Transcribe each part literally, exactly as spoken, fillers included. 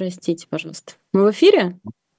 Простите, пожалуйста. Мы в эфире?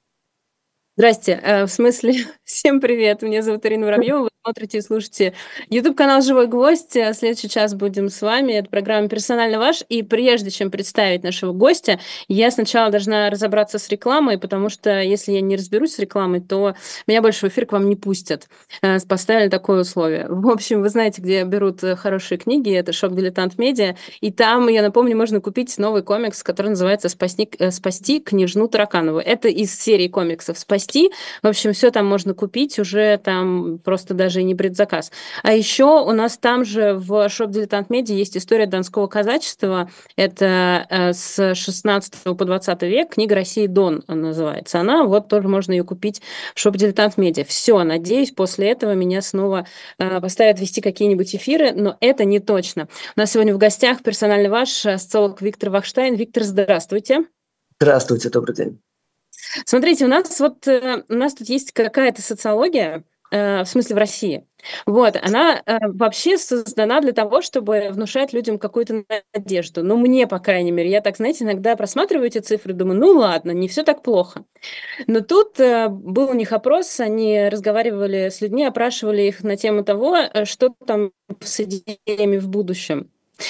Здрасте. Э, в смысле, всем привет. Меня зовут Ирина Воробьева. Вы смотрите и слушаете YouTube-канал "Живой гвоздь". А следующий час будем с вами. Это программа "Персонально ваш". И прежде чем представить нашего гостя, я сначала должна разобраться с рекламой, потому что если я не разберусь с рекламой, то меня больше в эфир к вам не пустят. Э, с поставили такое условие. В общем, вы знаете, где берут, э, хорошие книги. Это шоп "Дилетант Медиа". И там, я напомню, можно купить новый комикс, который называется "Спасни э, "Спасти княжну Тараканову". Это из серии комиксов "Спасти". В общем, всё там можно купить, уже там просто даже и не предзаказ. А еще у нас там же в шоп "Дилетант Медиа" есть история донского казачества. Это, э, с шестнадцатого по двадцатый век. Книга "Россия Дон" называется она. Вот тоже можно ее купить в шоп "Дилетант Медиа". Всё, надеюсь, после этого меня снова, э, поставят вести какие-нибудь эфиры, но это не точно. У нас сегодня в гостях персонально ваш социолог Виктор Вахштайн. Виктор, здравствуйте. Здравствуйте, добрый день. Смотрите, у нас вот, э, у нас тут есть какая-то социология, э, в смысле в России. Вот, она, э, вообще создана для того, чтобы внушать людям какую-то надежду. Ну, мне, по крайней мере. Я так, знаете, иногда просматриваю эти цифры, думаю: "Ну ладно, не всё так плохо". Но тут, э, был у них опрос, они разговаривали с людьми, опрашивали их на тему того, э, что там с идеями в будущем.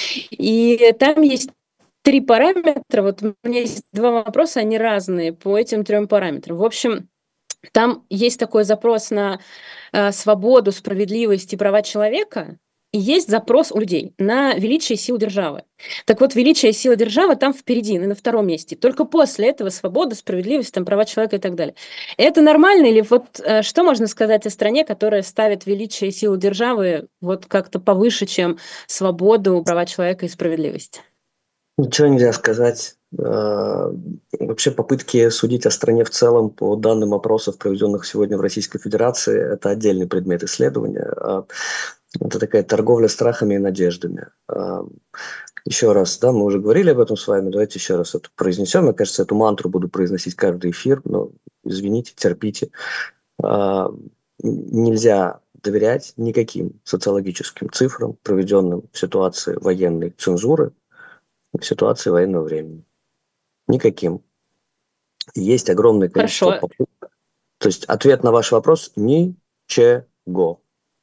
И там есть три параметра. Вот у меня есть два вопроса, они разные по этим трем параметрам. В общем, там есть такой запрос на, э, свободу, справедливость и права человека, и есть запрос у людей на величие и силу державы. Так вот, величие и сила державы там впереди, на втором месте. Только после этого свобода, справедливость, там, права человека и так далее. Это нормально или вот, э, что можно сказать о стране, которая ставит величие и силу державы вот как-то повыше, чем свободу, права человека и справедливость? Ничего нельзя сказать. Э, вообще попытки судить о стране в целом по данным опросов, проведенных сегодня в Российской Федерации, это отдельный предмет исследования. А, это такая торговля страхами и надеждами. А, еще раз, да, мы уже говорили об этом с вами, давайте еще раз это произнесем. Мне кажется, эту мантру буду произносить каждый эфир, но извините, терпите. А, нельзя доверять никаким социологическим цифрам, проведенным в ситуации военной цензуры, в ситуации военного времени. Никаким. Есть огромное количество Хорошо. попыток. То есть ответ на ваш вопрос: ничего.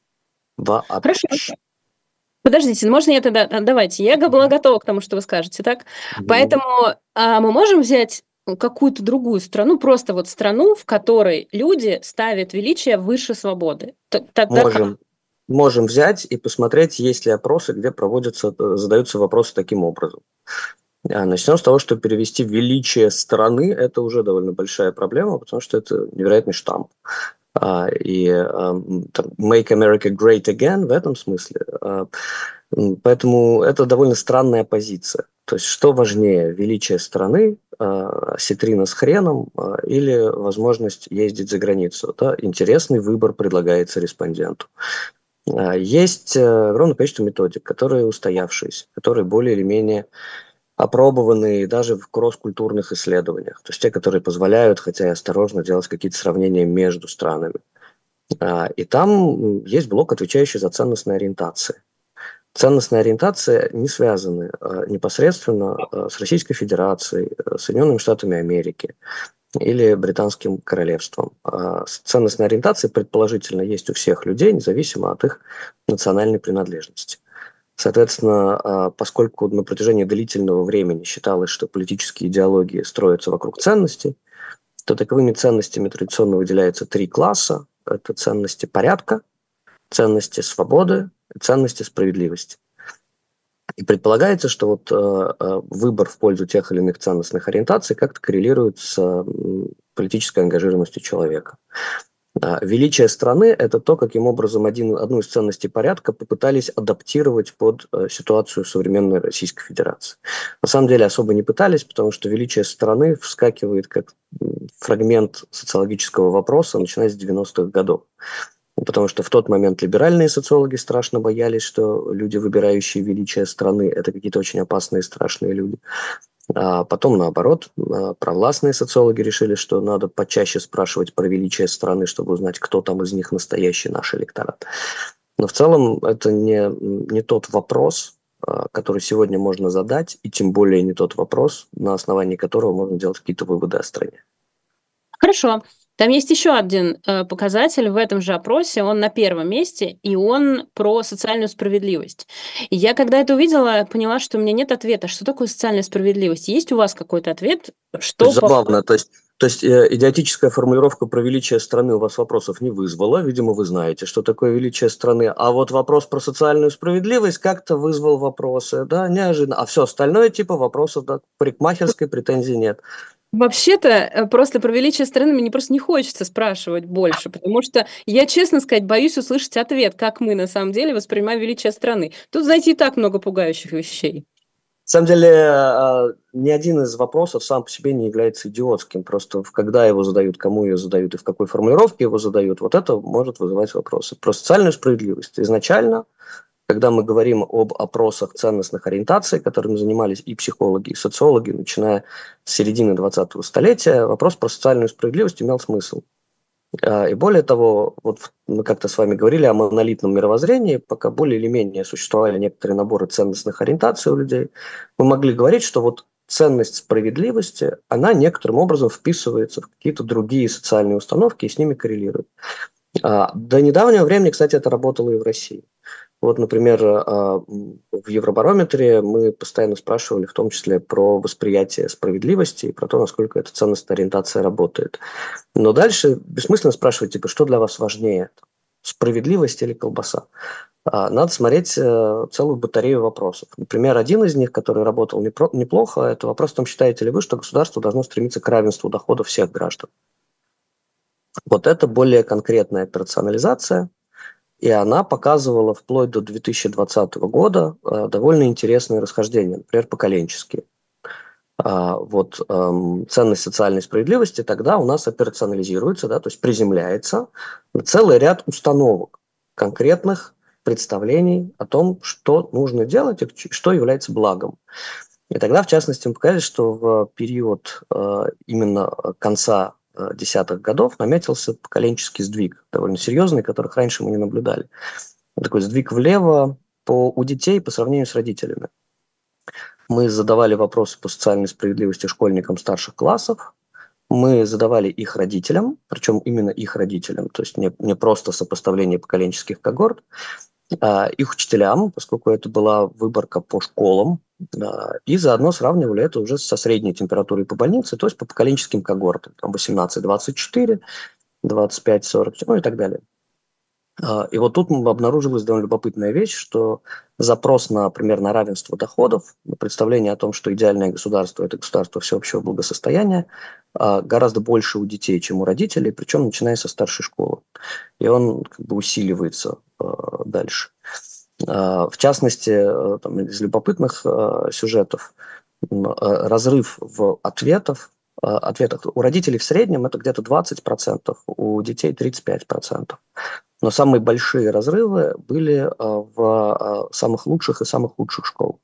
Хорошо. Вообще. Подождите, ну можно я тогда а, давайте, я г была готова к тому, что вы скажете, так? Мгм. Поэтому, а, мы можем взять, м, какую-то другую страну, просто вот страну, в которой люди ставят величие выше свободы. Т тогда как? Можем. Можем взять и посмотреть, есть ли опросы, где проводятся, э, задаются вопросы таким образом. А, начнем с того, что перевести величие страны- это уже довольно большая проблема, потому что это невероятный штамп. А, и, ам, там "Make America Great Again" в этом смысле. А, м, поэтому это довольно странная позиция. То есть что важнее: величие страны, а, осетрина с хреном, а, или возможность ездить за границу, да? Интересный выбор предлагается респонденту. А, есть, э, огромное количество методик, которые устоявшиеся, которые более или менее опробованные даже в кросс-культурных исследованиях. То есть те, которые позволяют, хотя и осторожно, делать какие-то сравнения между странами. А, и там, м, есть блок, отвечающий за ценностные ориентации. Ценностные ориентации не связаны, а, непосредственно, а, с Российской Федерацией, э, Соединенными Штатами Америки или Британским Королевством. А, с ценностные ориентации, предположительно, есть у всех людей, независимо от их национальной принадлежности. Соответственно, а, поскольку на протяжении длительного времени считалось, что политические идеологии строятся вокруг ценностей, то таковыми ценностями традиционно выделяются три класса: это ценности порядка, ценности свободы и ценности справедливости. И предполагается, что вот, э, э, выбор в пользу тех или иных ценностных ориентаций как-то коррелирует с, м, политической ангажированностью человека. А, величие страны- это то, каким образом один одну из ценностей порядка попытались адаптировать под, э, ситуацию современной Российской Федерации. На самом деле особо не пытались, потому что величие страны вскакивает как, м, фрагмент социологического вопроса, начиная с девяностых годов. Ну, потому что в тот момент либеральные социологи страшно боялись, что люди, выбирающие величие страны- это какие-то очень опасные и страшные люди. А потом, наоборот, а, провластные социологи решили, что надо почаще спрашивать про величие страны, чтобы узнать, кто там из них настоящий наш электорат. Но в целом это не, м, не тот вопрос, а, который сегодня можно задать, и тем более не тот вопрос, на основании которого можно делать какие-то выводы о стране. Хорошо. Там есть еще один э, показатель в этом же опросе, он на первом месте, и он про социальную справедливость. И я, когда это увидела, поняла, что у меня нет ответа, что такое социальная справедливость. Есть у вас какой-то ответ, То есть что по... забавно, то есть, то есть э, идиотическая формулировка про величие страны у вас вопросов не вызвала, видимо, вы знаете, что такое величие страны, а вот вопрос про социальную справедливость как-то вызвал вопросы, да, неожиданно, а все остальное типа вопросов, да, парикмахерской претензий нет. Вообще-то, э, просто про величие страны мне просто не хочется спрашивать больше, потому что я, честно сказать, боюсь услышать ответ, как мы на самом деле воспринимаем величие страны. Тут, знаете, и так много пугающих вещей. На самом деле, э, ни один из вопросов сам по себе не является идиотским. Просто в- когда его задают, кому ее задают и в какой формулировке его задают, вот это может вызывать вопросы. Про социальную справедливость. Изначально, когда мы говорим об опросах ценностных ориентаций, которыми занимались и психологи, и социологи, начиная с середины двадцатого столетия, вопрос про социальную справедливость имел смысл. А, И более того, вот мы как-то с вами говорили о монолитном мировоззрении, пока более или менее существовали некоторые наборы ценностных ориентаций у людей, мы могли говорить, что вот ценность справедливости, она некоторым образом вписывается в какие-то другие социальные установки и с ними коррелирует. А, До недавнего времени, кстати, это работало и в России. Вот, например, а, в Евробарометре мы постоянно спрашивали, в том числе про восприятие справедливости и про то, насколько эта ценностная ориентация работает. Но дальше бессмысленно спрашивать, типа, что для вас важнее, справедливость или колбаса? А, Надо смотреть э, целую батарею вопросов. Например, один из них, который работал непро- неплохо, это вопрос о том, считаете ли вы, что государство должно стремиться к равенству доходов всех граждан. Вот это более конкретная персонализация, и она показывала вплоть до две тысячи двадцатого года э, довольно интересные расхождения, например, поколенческие. А, вот эм, ценность социальной справедливости тогда у нас операционализируется, да, то есть приземляется на целый ряд установок, конкретных представлений о том, что нужно делать и что является благом. И тогда, в частности, мы показали, что в период э, именно конца э, десятых годов наметился поколенческий сдвиг, довольно серьезный, которых раньше мы не наблюдали. Такой сдвиг влево по, у детей по сравнению с родителями. Мы задавали вопросы по социальной справедливости школьникам старших классов, мы задавали их родителям, причем именно их родителям, то есть не, не просто сопоставление поколенческих когорт, а их учителям, поскольку это была выборка по школам, а, и заодно сравнивали это уже со средней температурой по больнице, то есть по поколенческим когортам, там восемнадцать двадцать четыре, двадцать пять сорок, ну и так далее. А, И вот тут обнаружилась довольно любопытная вещь, что запрос, на, например, на равенство доходов, на представление о том, что идеальное государство – это государство всеобщего благосостояния, а, гораздо больше у детей, чем у родителей, причем начиная со старшей школы. И он как бы усиливается а, дальше. А, В частности, э, там, из любопытных э, сюжетов м, э, разрыв в ответов, э, ответах у родителей в среднем это где-то двадцать процентов, у детей тридцать пять процентов. Но самые большие разрывы были э, в э, самых лучших и самых худших школах.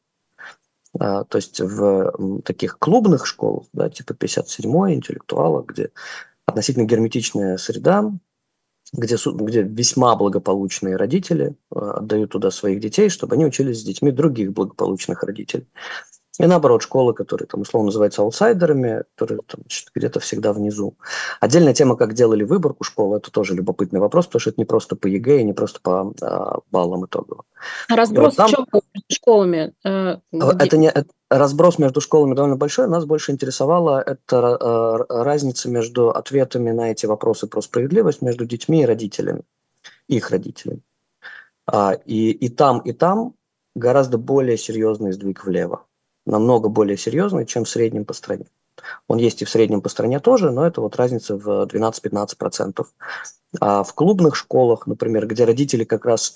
А, То есть в м, таких клубных школах, да, типа пятьдесят седьмой, интеллектуала, где относительно герметичная среда, где, су- где весьма благополучные родители э, отдают туда своих детей, чтобы они учились с детьми других благополучных родителей. И наоборот, школы, которые там условно называются аутсайдерами, которые там, значит, где-то всегда внизу. Отдельная тема, как делали выборку школы, это тоже любопытный вопрос, потому что это не просто по ЕГЭ и не просто по а, баллам итоговым. А И вот разброс в там чем был между школами? Э, э, где? это не это- разброс между школами довольно большой. Нас больше интересовала это э, разница между ответами на эти вопросы про справедливость между детьми и родителями, их родителями. А, и, и там, и там гораздо более серьезный сдвиг влево. Намного более серьезный, чем в среднем по стране. Он есть и в среднем по стране тоже, но это вот разница в двенадцать-пятнадцать процентов. А в клубных школах, например, где родители как раз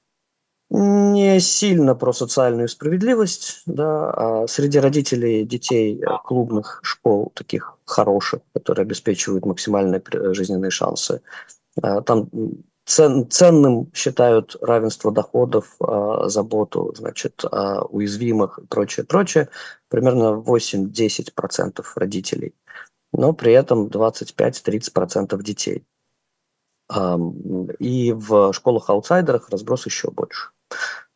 не сильно про социальную справедливость, да, а среди родителей детей э, клубных школ, таких хороших, которые обеспечивают максимальные пр- жизненные шансы, а, там цен, ценным считают равенство доходов, а, заботу, значит, о уязвимых и прочее, прочее, примерно восемь-десять процентов родителей, но при этом двадцать пять-тридцать процентов детей. Ам, И в школах-аутсайдерах разброс еще больше.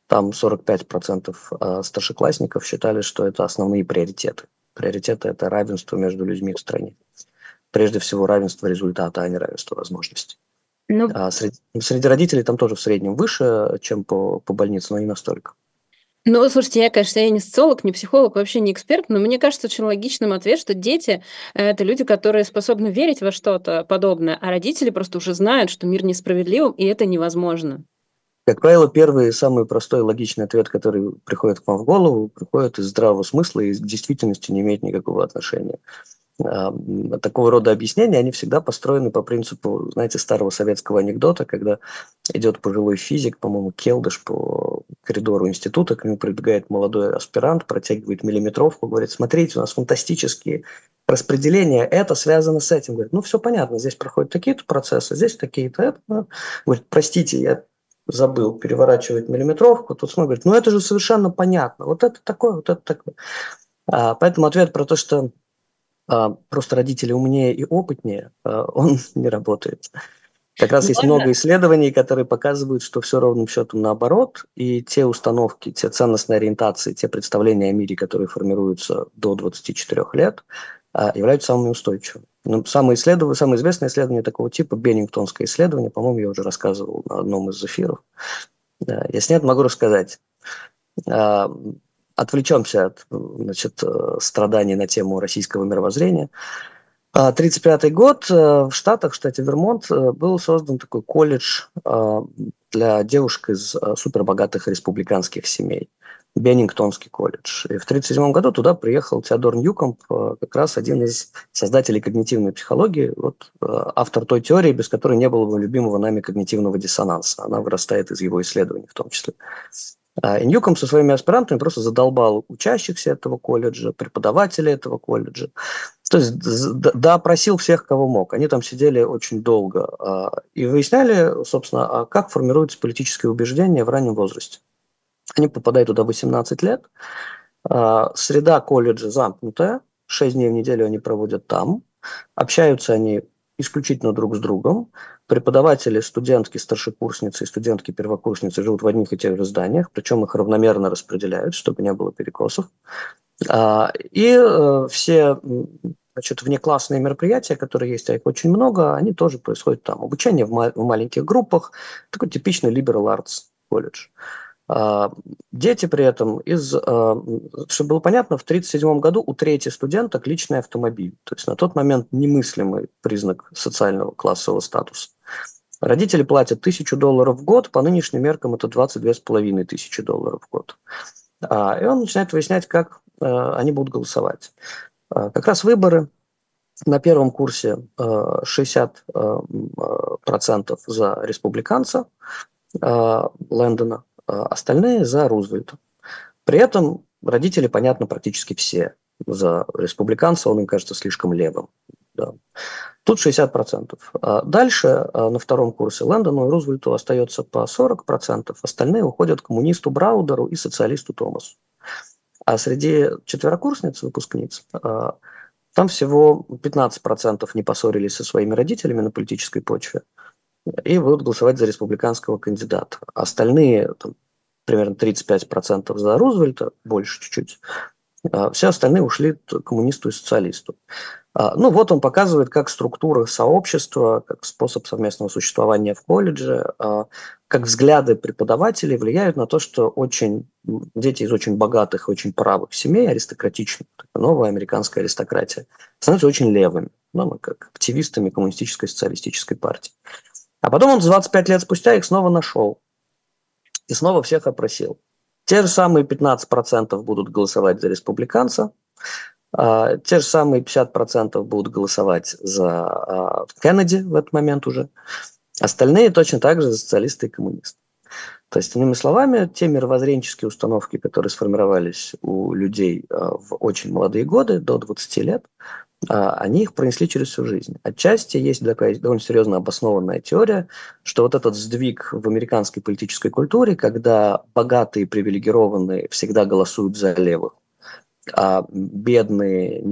там сорок пять процентов старшеклассников считали, что это основные приоритеты. Приоритеты – это равенство между людьми в стране. Прежде всего, равенство результата, а не равенство возможностей. Ну, А среди, среди родителей там тоже в среднем выше, чем по, по больнице, но не настолько. ну, слушайте, я, конечно, я не социолог, не психолог, вообще не эксперт, но мне кажется очень логичным ответ, что дети– это люди, которые способны верить во что-то подобное, а родители просто уже знают, что мир несправедлив, и это невозможно. Как правило, первый и самый простой логичный ответ, который приходит к вам в голову, приходит из здравого смысла и к действительности не имеет никакого отношения. Такого рода объяснения, они всегда построены по принципу, знаете, старого советского анекдота, когда идет пожилой физик, по-моему, Келдыш, по коридору института, к нему прибегает молодой аспирант, протягивает миллиметровку, говорит: смотрите, у нас фантастические распределения, это связано с этим. Говорит: ну, все понятно, здесь проходят такие-то процессы, здесь такие-то. Это. Говорит: простите, я забыл, переворачивать миллиметровку. Тут смотрит: ну, это же совершенно понятно. Вот это такое, вот это такое. А, поэтому ответ про то, что просто родители умнее и опытнее, он не работает. Как раз Ну, есть ладно. много исследований, которые показывают, что все ровным счетом наоборот, и те установки, те ценностные ориентации, те представления о мире, которые формируются до двадцати четырёх лет, являются самыми устойчивыми. Но самое, исследование, самое известное исследование такого типа, Беннингтонское исследование, по-моему, я уже рассказывал на одном из эфиров. Да, если нет, могу рассказать. Отвлечемся от, значит, страданий на тему российского мировоззрения. тридцать пятый год в Штатах, в штате Вермонт, был создан такой колледж для девушек из супербогатых республиканских семей. Беннингтонский колледж. И в тридцать седьмом году туда приехал Теодор Ньюкомб, как раз один из создателей когнитивной психологии, вот, автор той теории, без которой не было бы любимого нами когнитивного диссонанса. Она вырастает из его исследований в том числе. И Ньюкомб со своими аспирантами просто задолбал учащихся этого колледжа, преподавателей этого колледжа. То есть доопросил всех, кого мог. Они там сидели очень долго и выясняли, собственно, как формируются политические убеждения в раннем возрасте. Они попадают туда в восемнадцать лет. Среда колледжа замкнутая. шесть дней в неделю они проводят там. Общаются они исключительно друг с другом. Преподаватели, студентки, старшекурсницы и студентки-первокурсницы живут в одних и тех же зданиях, причем их равномерно распределяют, чтобы не было перекосов. И все, значит, внеклассные мероприятия, которые есть, а их очень много, они тоже происходят там. Обучение в, ма- в маленьких группах, такой типичный liberal arts колледж. Дети при этом, из, чтобы было понятно, в тридцать седьмом году у трети студенток личный автомобиль. То есть на тот момент немыслимый признак социального классового статуса. Родители платят тысячу долларов в год, по нынешним меркам это двадцать две с половиной тысячи долларов в год. И он начинает выяснять, как они будут голосовать. Как раз выборы. На первом курсе шестьдесят процентов за республиканца Лэндона, остальные за Рузвельта. При этом родители, понятно, практически все за республиканца, он им кажется слишком левым. Да. Тут шестьдесят процентов. Дальше на втором курсе Лэндону и Рузвельту остается по сорок процентов, остальные уходят коммунисту Браудеру и социалисту Томасу. А среди четверокурсниц, выпускниц, там всего пятнадцать процентов не поссорились со своими родителями на политической почве и будут голосовать за республиканского кандидата. Остальные, там, примерно тридцать пять процентов за Рузвельта, больше чуть-чуть, все остальные ушли к коммунисту и социалисту. Ну вот он показывает, как структура сообщества, как способ совместного существования в колледже, как взгляды преподавателей влияют на то, что очень, дети из очень богатых и очень правых семей, аристократичных, новая американская аристократия, становятся очень левыми, ну, как активистами коммунистической и социалистической партии. А потом он двадцать пять лет спустя их снова нашел и снова всех опросил. Те же самые пятнадцать процентов будут голосовать за республиканца, а, те же самые пятьдесят процентов будут голосовать за а, Кеннеди в этот момент уже. Остальные точно так же за социалисты и коммунисты. То есть, иными словами, те мировоззренческие установки, которые сформировались у людей а, в очень молодые годы, до двадцати лет, а, они их пронесли через всю жизнь. Отчасти есть такая довольно серьезно обоснованная теория, что вот этот сдвиг в американской политической культуре, когда богатые и привилегированные всегда голосуют за левых, а бедные,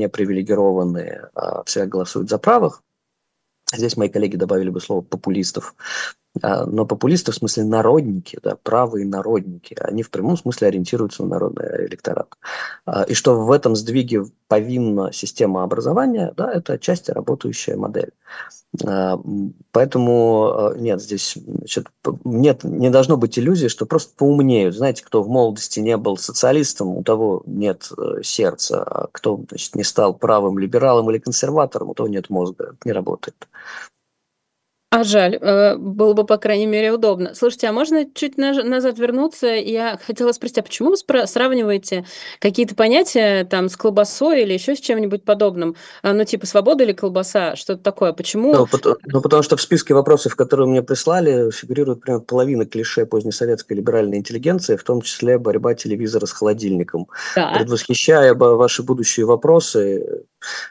непривилегированные а, всегда голосуют за правых. Здесь мои коллеги добавили бы слово популистов. А, но популисты, в смысле народники, да, правые народники, они в прямом смысле ориентируются на народный электорат. А, и что в этом сдвиге повинна система образования, да, это отчасти работающая модель. А, Поэтому нет, здесь значит, нет, не должно быть иллюзии, что просто поумнеют. Знаете, кто в молодости не был социалистом, у того нет э, сердца, а кто, значит, не стал правым либералом или консерватором, у того нет мозга, это не работает. А жаль, э, было бы, по крайней мере, удобно. Слушайте, а можно чуть наж назад вернуться? Я хотела спросить, а почему вы спра сравниваете какие-то понятия там с колбасой или еще с чем-нибудь подобным? А, ну, типа свобода или колбаса, что-то такое. Почему? Ну, потому, ну, потому что в списке вопросов, которые мне прислали, фигурирует примерно половина клише позднесоветской либеральной интеллигенции, в том числе борьба телевизора с холодильником. Да. Предвосхищая ваши будущие вопросы,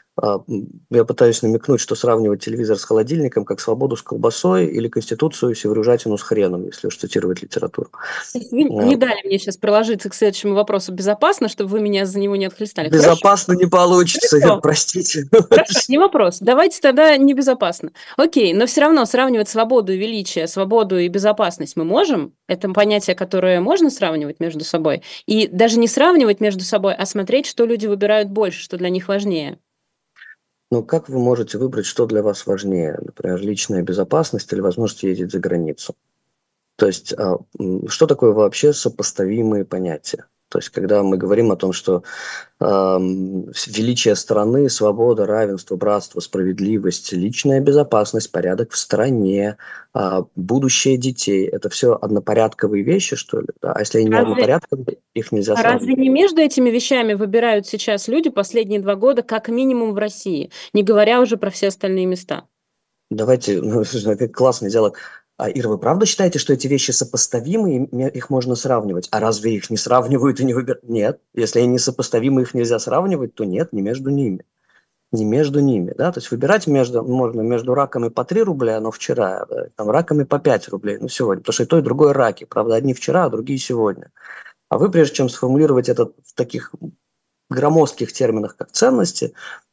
я пытаюсь намекнуть, что сравнивать телевизор с холодильником как свободу с колбасой или Конституцию севрюжатину с хреном, если уж цитировать литературу. То есть вы не дали мне сейчас приложиться к следующему вопросу безопасно, чтобы вы меня за него не отхлестали. Безопасно Хорошо? Не получится, Хорошо. простите. Хорошо, не вопрос. Давайте тогда небезопасно. Окей, но все равно сравнивать свободу и величие, свободу и безопасность мы можем? Это понятие, которое можно сравнивать между собой. И даже не сравнивать между собой, а смотреть, что люди выбирают больше, что для них важнее. Ну, как вы можете выбрать, что для вас важнее? Например, личная безопасность или возможность ездить за границу? То есть, что такое вообще сопоставимые понятия? То есть, когда мы говорим о том, что э, величие страны, свобода, равенство, братство, справедливость, личная безопасность, порядок в стране, э, будущее детей, это все однопорядковые вещи, что ли? Да? А если они не Разве... однопорядковые, их нельзя А сравнивать. разве не между этими вещами выбирают сейчас люди последние два года, как минимум в России, не говоря уже про все остальные места? Давайте, ну, как классный диалог. А, Ира, вы правда считаете, что эти вещи сопоставимы, и их можно сравнивать? А разве их не сравнивают и не выбирают? Нет. Если они сопоставимы, их нельзя сравнивать, то нет, не между ними. Не между ними, да, то есть выбирать между, можно между раками по три рубля, но вчера, да, там раками по пять рублей, ну сегодня, потому что и то, и другое раки, правда, одни вчера, а другие сегодня. А вы, прежде чем сформулировать это в таких громоздких терминах, как ценности,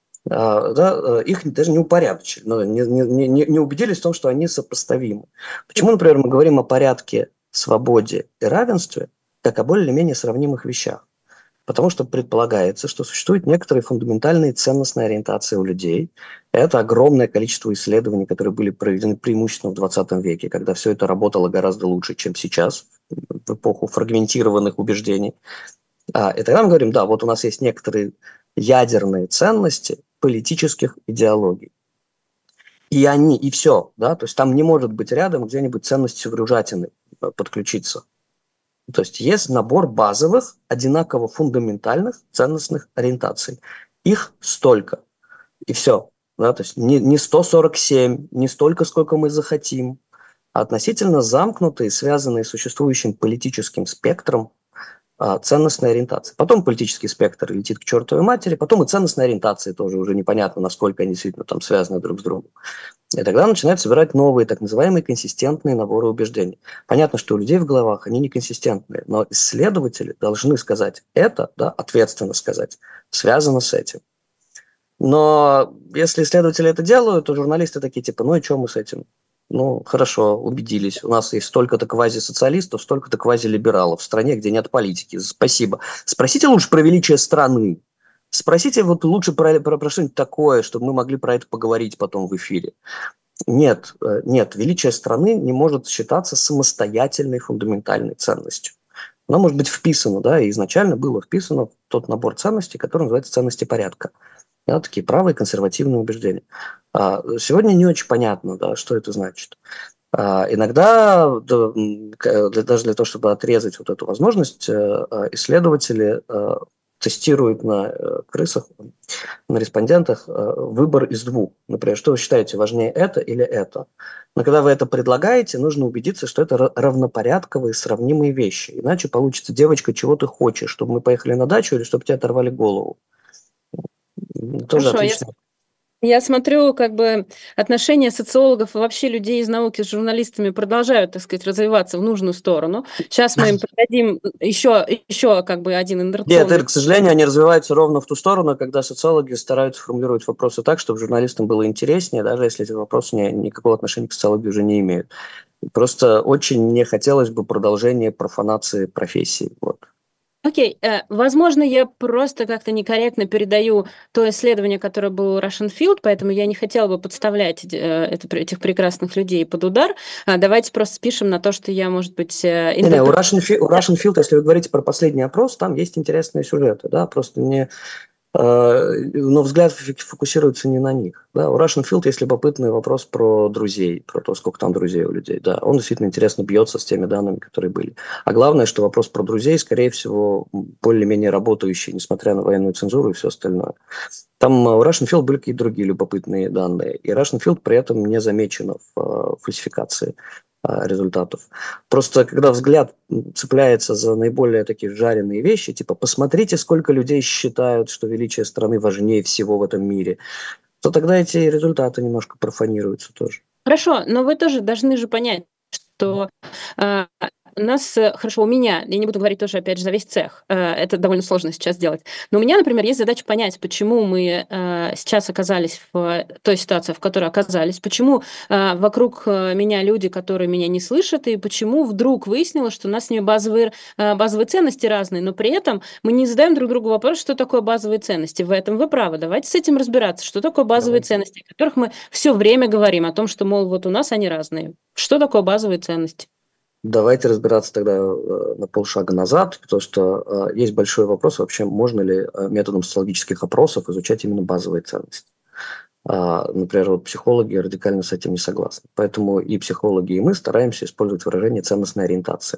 да, их даже не упорядочили, не, не, не, не убедились в том, что они сопоставимы. Почему, например, мы говорим о порядке, свободе и равенстве, как о более-менее сравнимых вещах? Потому что предполагается, что существуют некоторые фундаментальные ценностные ориентации у людей. Это огромное количество исследований, которые были проведены преимущественно в двадцатом веке, когда все это работало гораздо лучше, чем сейчас, в эпоху фрагментированных убеждений. А, и тогда мы говорим, да, вот у нас есть некоторые ядерные ценности политических идеологий. И они, и все, да, то есть там не может быть рядом где-нибудь ценность севрюжатины подключиться. То есть есть набор базовых, одинаково фундаментальных ценностных ориентаций. Их столько, и все. Да, то есть не, не сто сорок семь, не столько, сколько мы захотим, а относительно замкнутые, связанные с существующим политическим спектром ценностной ориентации. Потом политический спектр летит к чертовой матери, потом и ценностные ориентации тоже уже непонятно, насколько они действительно там связаны друг с другом. И тогда начинают собирать новые, так называемые консистентные наборы убеждений. Понятно, что у людей в головах они неконсистентные, но исследователи должны сказать это, да, ответственно сказать, связано с этим. Но если исследователи это делают, то журналисты такие типа, ну и что мы с этим? Ну, хорошо, убедились. У нас есть столько-то квазисоциалистов, столько-то квазилибералов в стране, где нет политики. Спасибо. Спросите лучше про величие страны. Спросите вот лучше про, про, про что-нибудь такое, чтобы мы могли про это поговорить потом в эфире. Нет, нет, величие страны не может считаться самостоятельной фундаментальной ценностью. Оно может быть вписано, да, и изначально было вписано в тот набор ценностей, который называется ценности порядка. Да, такие правые консервативные убеждения. А, сегодня не очень понятно, да, что это значит. А, иногда, да, для, даже для того, чтобы отрезать вот эту возможность, исследователи а, тестируют на крысах, на респондентах выбор из двух. Например, что вы считаете важнее, это или это? Но когда вы это предлагаете, нужно убедиться, что это равнопорядковые, сравнимые вещи. Иначе получится, девочка, чего ты хочешь, чтобы мы поехали на дачу или чтобы тебе оторвали голову? Тоже Хорошо, отлично. Я, я смотрю, как бы отношения социологов и вообще людей из науки с журналистами продолжают, так сказать, развиваться в нужную сторону. Сейчас мы им продадим еще, еще как бы один инерционный... Нет, Ир, к сожалению, они развиваются ровно в ту сторону, когда социологи стараются формулировать вопросы так, чтобы журналистам было интереснее, даже если эти вопросы не, никакого отношения к социологии уже не имеют. Просто очень не хотелось бы продолжения профанации профессии. Вот. Окей, э, возможно, я просто как-то некорректно передаю то исследование, которое было у Russian Field, поэтому я не хотела бы подставлять эти, э, это, этих прекрасных людей под удар. А давайте просто спишем на то, что я, может быть, э, Не-не, у интерпретирую. Russian, Fi- у Russian Field, если вы говорите про последний опрос, там есть интересные сюжеты, да, просто не... э, но взгляд фи- фокусируется не на них. Да. У Russian Field есть любопытный вопрос про друзей, про то, сколько там друзей у людей. Да. Он действительно интересно бьется с теми данными, которые были. А главное, что вопрос про друзей, скорее всего, более-менее работающий, несмотря на военную цензуру и все остальное. Там у Russian Field были какие-то другие любопытные данные. И Russian Field при этом не замечено в э, фальсификации э, результатов. Просто когда взгляд цепляется за наиболее такие жареные вещи, типа посмотрите, сколько людей считают, что величие страны важнее всего в этом мире, то тогда эти результаты немножко профанируются тоже. Хорошо, но вы тоже должны же понять, что э, у нас, э, хорошо, у меня, я не буду говорить тоже, опять же, за весь цех, э, это довольно сложно сейчас делать, но у меня, например, есть задача понять, почему мы э, сейчас оказались в той ситуации, в которой оказались, почему э, вокруг э, меня люди, которые меня не слышат, и почему вдруг выяснилось, что у нас с ними базовые, э, базовые ценности разные, но при этом мы не задаем друг другу вопрос, что такое базовые ценности. В этом вы правы. Давайте с этим разбираться. Что такое базовые Давайте. ценности, о которых мы все время говорим, о том, что, мол, вот у нас они разные. Что такое базовые ценности? Давайте разбираться тогда э, на полшага назад, потому что э, есть большой вопрос вообще, можно ли э, методом социологических опросов изучать именно базовые ценности. А, например, вот психологи радикально с этим не согласны. Поэтому и психологи, и мы стараемся использовать выражение ценностной ориентации.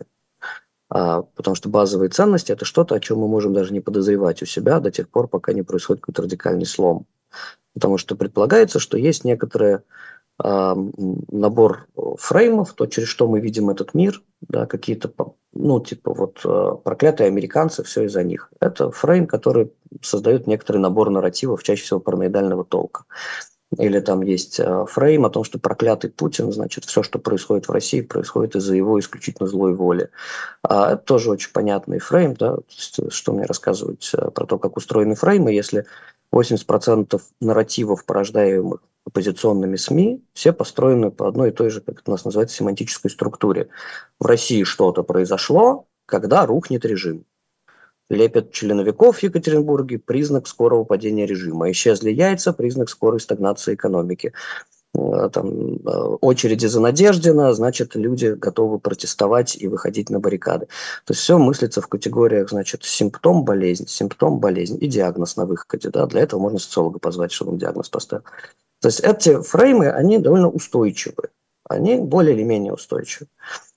А, потому что базовые ценности – это что-то, о чем мы можем даже не подозревать у себя до тех пор, пока не происходит какой-то радикальный слом. Потому что предполагается, что есть некоторые а, набор фреймов, то, через что мы видим этот мир, да, какие-то, ну, типа вот а, проклятые американцы, все из-за них. Это фрейм, который создает некоторый набор нарративов, чаще всего параноидального толка. Или там есть а, фрейм о том, что проклятый Путин, значит, все, что происходит в России, происходит из-за его исключительно злой воли. А, это тоже очень понятный фрейм, да, то есть, что мне рассказывать а, про то, как устроены фреймы, если восемьдесят процентов нарративов, порождаемых оппозиционными СМИ, все построены по одной и той же, как это у нас называется, семантической структуре. В России что-то произошло, когда рухнет режим. Лепят членовиков в Екатеринбурге – признак скорого падения режима. Исчезли яйца – признак скорой стагнации экономики. Там, очереди за Надеждина, значит, люди готовы протестовать и выходить на баррикады. То есть все мыслится в категориях, значит, симптом – болезнь, симптом – болезнь и диагноз на выходе. Да? Для этого можно социолога позвать, чтобы он диагноз поставил. То есть эти фреймы, они довольно устойчивы. Они более или менее устойчивы.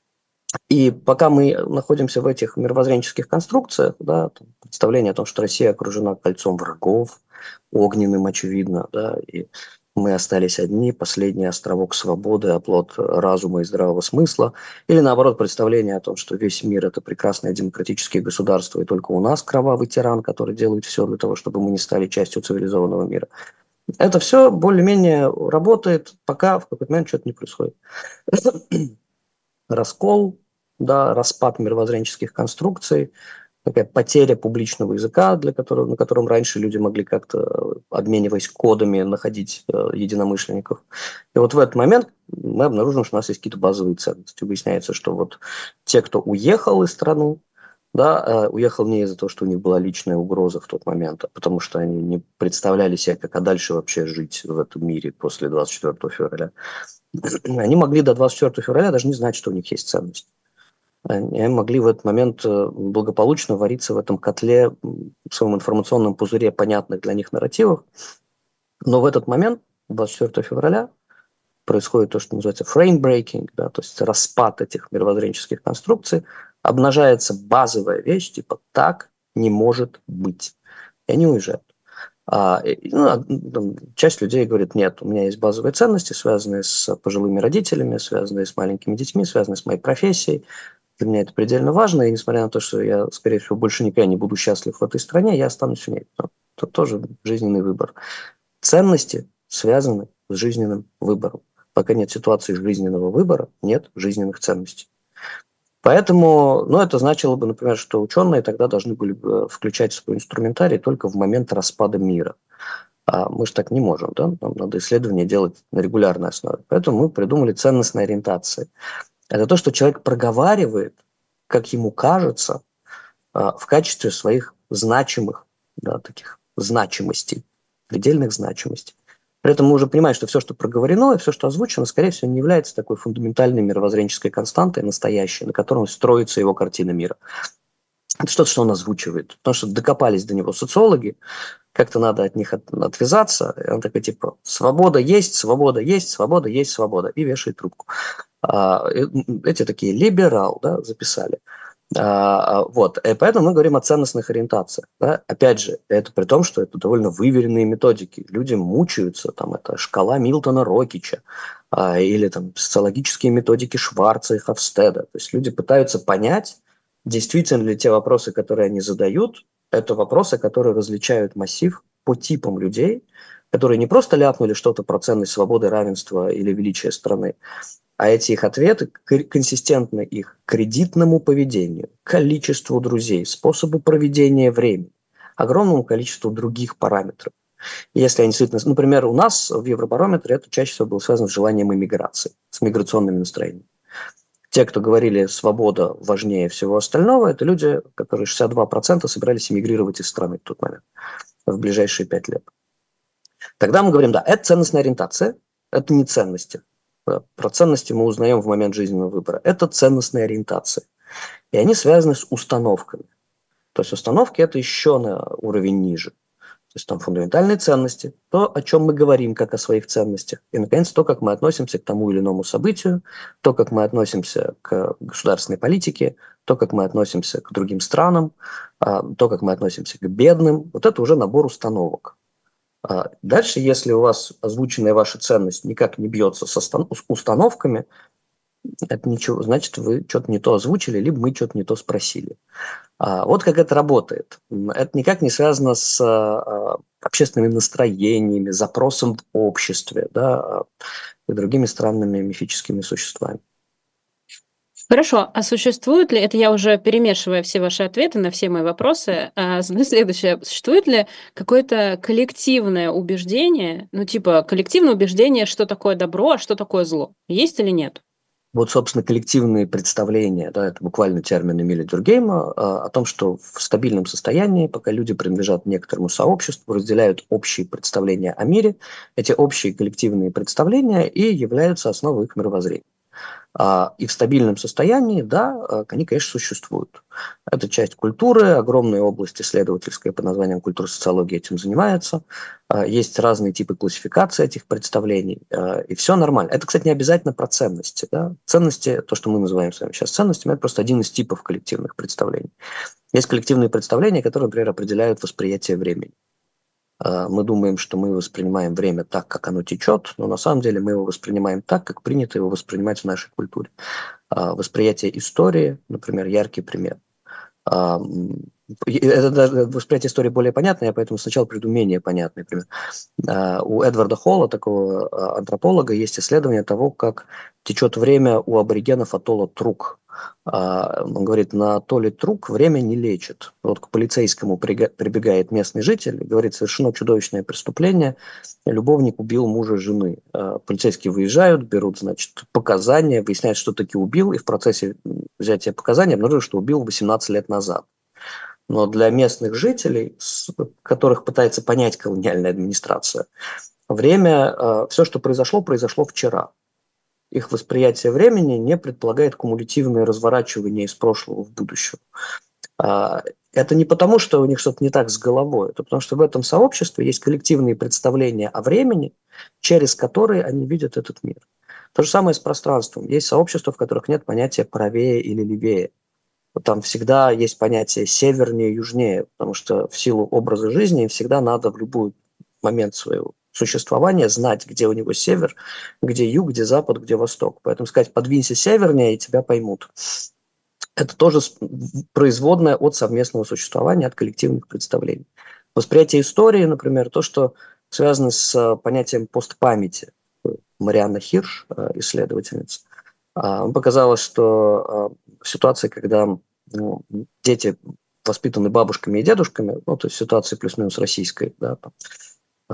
И пока мы находимся в этих мировоззренческих конструкциях, да, представление о том, что Россия окружена кольцом врагов, огненным, очевидно, да, и мы остались одни, последний островок свободы, оплот разума и здравого смысла, или наоборот, представление о том, что весь мир – это прекрасное демократические государства, и только у нас кровавый тиран, который делает все для того, чтобы мы не стали частью цивилизованного мира. Это все более-менее работает, пока в какой-то момент что-то не происходит. Раскол, да, распад мировоззренческих конструкций, такая потеря публичного языка, для которого, на котором раньше люди могли как-то, обмениваясь кодами, находить э, единомышленников. И вот в этот момент мы обнаружим, что у нас есть какие-то базовые ценности. Выясняется, что вот те, кто уехал из страны, да, э, уехал не из-за того, что у них была личная угроза в тот момент, а потому что они не представляли себе, как а дальше вообще жить в этом мире после двадцать четвёртого февраля. Они могли до двадцать четвёртого февраля даже не знать, что у них есть ценность. Они могли в этот момент благополучно вариться в этом котле, в своем информационном пузыре понятных для них нарративов. Но в этот момент, двадцать четвёртого февраля, происходит то, что называется frame breaking, да, то есть распад этих мировоззренческих конструкций, обнажается базовая вещь, типа «так не может быть». И они уезжают. А, ну, там, часть людей говорит, нет, у меня есть базовые ценности, связанные с пожилыми родителями, связанные с маленькими детьми, связанные с моей профессией. Для меня это предельно важно, и несмотря на то, что я, скорее всего, больше никогда не буду счастлив в этой стране, я останусь в ней. Это тоже жизненный выбор. Ценности связаны с жизненным выбором. Пока нет ситуации жизненного выбора, нет жизненных ценностей. Поэтому, ну, это значило бы, например, что ученые тогда должны были бы включать свой инструментарий только в момент распада мира. А мы же так не можем, да? Нам надо исследования делать на регулярной основе. Поэтому мы придумали ценностные ориентации. Это то, что человек проговаривает, как ему кажется, в качестве своих значимых, да, таких значимостей, предельных значимостей. При этом мы уже понимаем, что все, что проговорено, и все, что озвучено, скорее всего, не является такой фундаментальной мировоззренческой константой настоящей, на которой строится его картина мира. Это что-то, что он озвучивает. Потому что докопались до него социологи, как-то надо от них от, отвязаться. И он такой, типа, свобода есть, свобода есть, свобода есть, свобода. И вешает трубку. А, эти такие либерал, да, записали. А, вот, и поэтому мы говорим о ценностных ориентациях. Да? Опять же, это при том, что это довольно выверенные методики. Люди мучаются, там, это шкала Милтона Рокича, а, или там социологические методики Шварца и Хофстеда. То есть люди пытаются понять, действительно ли те вопросы, которые они задают, это вопросы, которые различают массив по типам людей, которые не просто ляпнули что-то про ценность свободы, равенства или величия страны, а эти их ответы консистентны их кредитному поведению, количеству друзей, способу проведения времени, огромному количеству других параметров. Если они действительно... Например, у нас в Евробарометре это чаще всего было связано с желанием иммиграции, с миграционными настроениями. Те, кто говорили, свобода важнее всего остального, это люди, которые шестьдесят два процента собирались эмигрировать из страны в тот момент, в ближайшие пять лет. Тогда мы говорим, да, это ценностная ориентация, это не ценности. Про ценности мы узнаем в момент жизненного выбора. Это ценностные ориентации. И они связаны с установками. То есть установки – это еще на уровень ниже. То есть там фундаментальные ценности, то, о чем мы говорим, как о своих ценностях. И, наконец, то, как мы относимся к тому или иному событию, то, как мы относимся к государственной политике, то, как мы относимся к другим странам, то, как мы относимся к бедным. Вот это уже набор установок. Дальше, если у вас озвученная ваша ценность никак не бьется со с установками, это ничего, значит, вы что-то не то озвучили, либо мы что-то не то спросили. А, вот как это работает. Это никак не связано с а, общественными настроениями, запросом в обществе, да, и другими странными мифическими существами. Хорошо, а существует ли, это я уже перемешивая все ваши ответы на все мои вопросы, а, следующее, существует ли какое-то коллективное убеждение, ну типа коллективное убеждение, что такое добро, а что такое зло? Есть или нет? Вот, собственно, коллективные представления, да, это буквально термин Эмиля Дюркгейма, о том, что в стабильном состоянии, пока люди принадлежат некоторому сообществу, разделяют общие представления о мире, эти общие коллективные представления и являются основой их мировоззрения. И в стабильном состоянии, да, они, конечно, существуют. Это часть культуры, огромная область исследовательская под названием культура социологии этим занимается. Есть разные типы классификации этих представлений, и все нормально. Это, кстати, не обязательно про ценности. Да? Ценности, то, что мы называем с вами сейчас ценностями, это просто один из типов коллективных представлений. Есть коллективные представления, которые, например, определяют восприятие времени. Мы думаем, что мы воспринимаем время так, как оно течет, но на самом деле мы его воспринимаем так, как принято его воспринимать в нашей культуре. Восприятие истории, например, яркий пример. Это даже восприятие истории более понятное, я поэтому сначала приду менее понятный пример. У Эдварда Холла, такого антрополога, есть исследование того, как течет время у аборигенов атолла Трук. Он говорит, на атолле Трук время не лечит. Вот к полицейскому прибегает местный житель и говорит, совершено чудовищное преступление, любовник убил мужа жены. Полицейские выезжают, берут, значит, показания, выясняют, что таки убил, и в процессе взятия показаний обнаруживают, что убил восемнадцать лет назад. Но для местных жителей, которых пытается понять колониальная администрация, время, все, что произошло, произошло вчера. Их восприятие времени не предполагает кумулятивное разворачивание из прошлого в будущее. Это не потому, что у них что-то не так с головой, это потому, что в этом сообществе есть коллективные представления о времени, через которые они видят этот мир. То же самое с пространством. Есть сообщества, в которых нет понятия правее или левее. Там всегда есть понятие севернее, южнее, потому что в силу образа жизни всегда надо в любой момент своего существования знать, где у него север, где юг, где запад, где восток. Поэтому сказать «подвинься севернее» и тебя поймут. Это тоже производное от совместного существования, от коллективных представлений. Восприятие истории, например, то, что связано с понятием постпамяти. Марианна Хирш, исследовательница, показалось, что в ситуации, когда ну, дети воспитаны бабушками и дедушками, ну, то есть ситуация плюс-минус российской, да, там,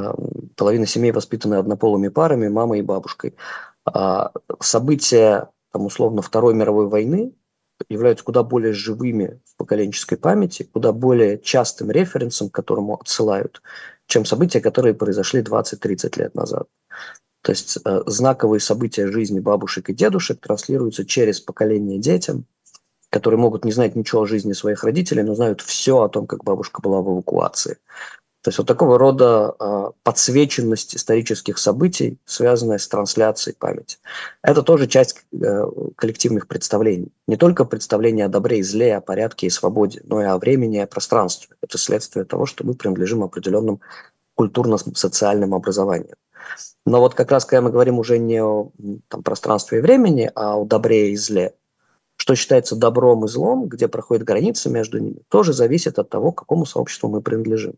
половина семей воспитаны однополыми парами, мамой и бабушкой. События там, условно, Второй мировой войны являются куда более живыми в поколенческой памяти, куда более частым референсом, к которому отсылают, чем события, которые произошли двадцать-тридцать лет назад. То есть э, знаковые события жизни бабушек и дедушек транслируются через поколение детям, которые могут не знать ничего о жизни своих родителей, но знают все о том, как бабушка была в эвакуации. То есть вот такого рода э, подсвеченность исторических событий, связанная с трансляцией памяти. Это тоже часть э, коллективных представлений. Не только представления о добре и зле, о порядке и свободе, но и о времени и о пространстве. Это следствие того, что мы принадлежим определенным культурно-социальным образованиям. Но вот как раз, когда мы говорим уже не о там, пространстве и времени, а о добре и зле, что считается добром и злом, где проходит граница между ними, тоже зависит от того, к какому сообществу мы принадлежим.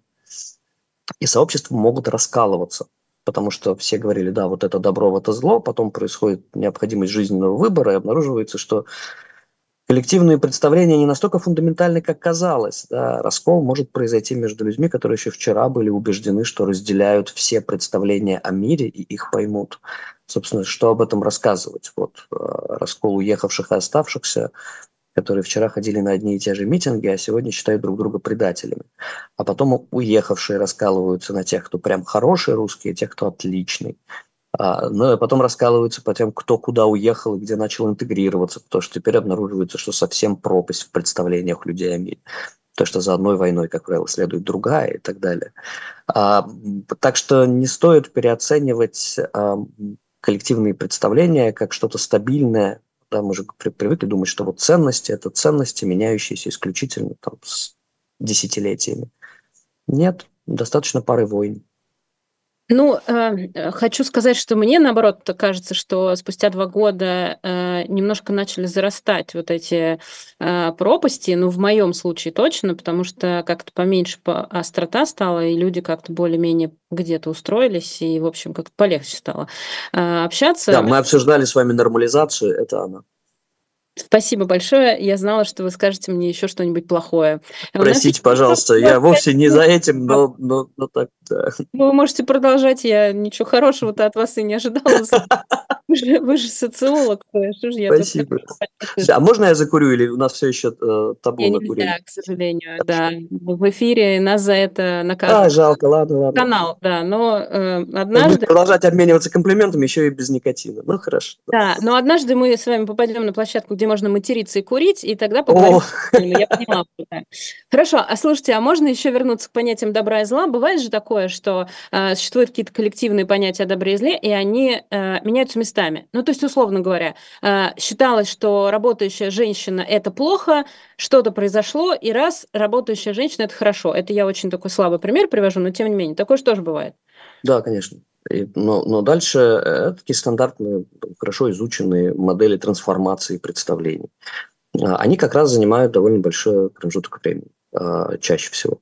И сообщества могут раскалываться, потому что все говорили, да, вот это добро, вот это зло, потом происходит необходимость жизненного выбора, и обнаруживается, что коллективные представления не настолько фундаментальны, как казалось. Да. Раскол может произойти между людьми, которые еще вчера были убеждены, что разделяют все представления о мире и их поймут. Собственно, что об этом рассказывать? Вот раскол уехавших и оставшихся, которые вчера ходили на одни и те же митинги, а сегодня считают друг друга предателями. А потом уехавшие раскалываются на тех, кто прям хороший русский, и тех, кто отличный. А, ну и потом раскалываются по тем, кто куда уехал и где начал интегрироваться, потому что теперь обнаруживается, что совсем пропасть в представлениях людей о мире. То, что за одной войной, как правило, следует другая и так далее. А, так что не стоит переоценивать а, коллективные представления как что-то стабильное. Да, мы же при, привыкли думать, что вот ценности – это ценности, меняющиеся исключительно там, с десятилетиями. Нет, достаточно пары войн. Ну, э, хочу сказать, что мне, наоборот, кажется, что спустя два года э, немножко начали зарастать вот эти э, пропасти, ну, в моем случае точно, потому что как-то поменьше по- острота стала, и люди как-то более-менее где-то устроились, и, в общем, как-то полегче стало э, общаться. Да, мы обсуждали с вами нормализацию, это она. Спасибо большое. Я знала, что вы скажете мне еще что-нибудь плохое. У нас Простите, есть пожалуйста, я вовсе не за этим, но, но, но так, да. Вы можете продолжать, я ничего хорошего-то от вас и не ожидала. Вы же, вы же социолог, э, что же я тут Спасибо. хорошо. А можно я закурю, или у нас все еще э, табу Не, на курение? нельзя, к сожалению, да. В эфире нас за это А, наказывает жалко, ладно, ладно. канал, да. Но э, Мы будем однажды, продолжать обмениваться комплиментами еще и без никотина. Ну, хорошо. да, но однажды мы с вами попадем на площадку, где можно материться и курить, и тогда О, поговорим. Я поняла. Да. Хорошо, а слушайте, а можно еще вернуться к понятиям добра и зла? Бывает же такое, что э, существуют какие-то коллективные понятия о добре и зле, и они э, меняются местами. Ну, то есть, условно говоря, э, считалось, что работающая женщина – это плохо, что-то произошло, и раз работающая женщина – это хорошо. Это я очень такой слабый пример привожу, но тем не менее, такое же тоже бывает. да, конечно. И, но, но дальше это такие стандартные, хорошо изученные модели трансформации представлений. А, Они как раз занимают довольно большой промежуток времени, а, чаще всего.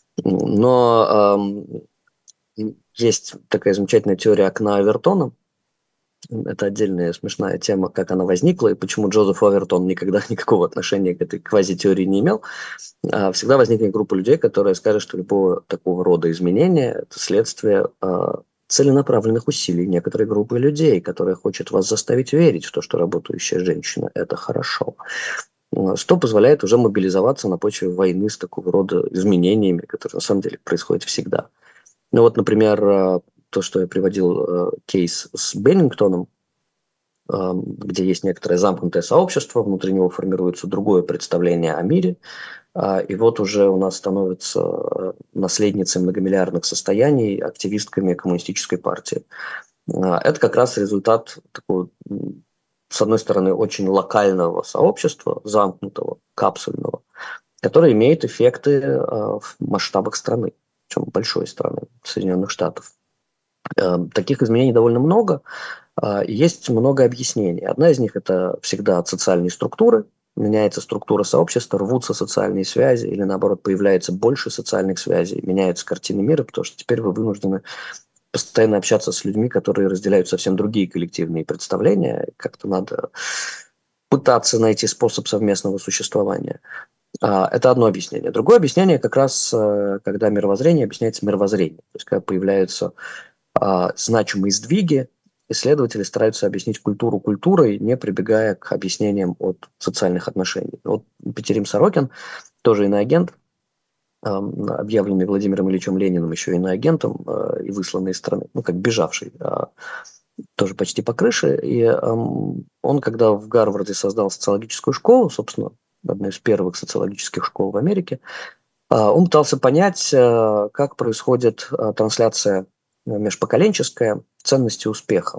Но ам, есть такая замечательная теория окна Овертона. Это отдельная смешная тема, как она возникла и почему Джозеф Овертон никогда никакого отношения к этой квазитеории не имел. А, Всегда возникнет группа людей, которые скажут, что любого такого рода изменения – это следствие а, целенаправленных усилий некоторой группы людей, которая хочет вас заставить верить в то, что работающая женщина – это хорошо. А, Что позволяет уже мобилизоваться на почве войны с такого рода изменениями, которые на самом деле происходят всегда. Ну вот, например, а, то, что я приводил а, кейс с Беннингтоном, а, где есть некоторое замкнутое сообщество, внутри него формируется другое представление о мире, а, и вот уже у нас становятся а, наследницей многомиллиардных состояний активистками коммунистической партии. А, Это как раз результат такого, м, с одной стороны, очень локального сообщества, замкнутого, капсульного, которое имеет эффекты а, в масштабах страны, причем большой страны, Соединенных Штатов. Э, Таких изменений довольно много. А, и Есть много объяснений. Одна из них – это всегда от социальной структуры. Меняется структура сообщества, рвутся социальные связи, или наоборот, появляется больше социальных связей, меняется картина мира, потому что теперь вы вынуждены постоянно общаться с людьми, которые разделяют совсем другие коллективные представления. Как-то надо пытаться найти способ совместного существования. А, Это одно объяснение. Другое объяснение как раз, э, когда мировоззрение объясняется мировоззрением. То есть, когда появляются а, значимые сдвиги, исследователи стараются объяснить культуру культурой, не прибегая к объяснениям от социальных отношений. Вот Петерим Сорокин, тоже иноагент, объявленный Владимиром Ильичем Лениным еще иноагентом и высланный из страны, ну, как бежавший, тоже почти по крыше. И он, когда в Гарварде создал социологическую школу, собственно, одну из первых социологических школ в Америке, он пытался понять, как происходит трансляция межпоколенческая ценности успеха.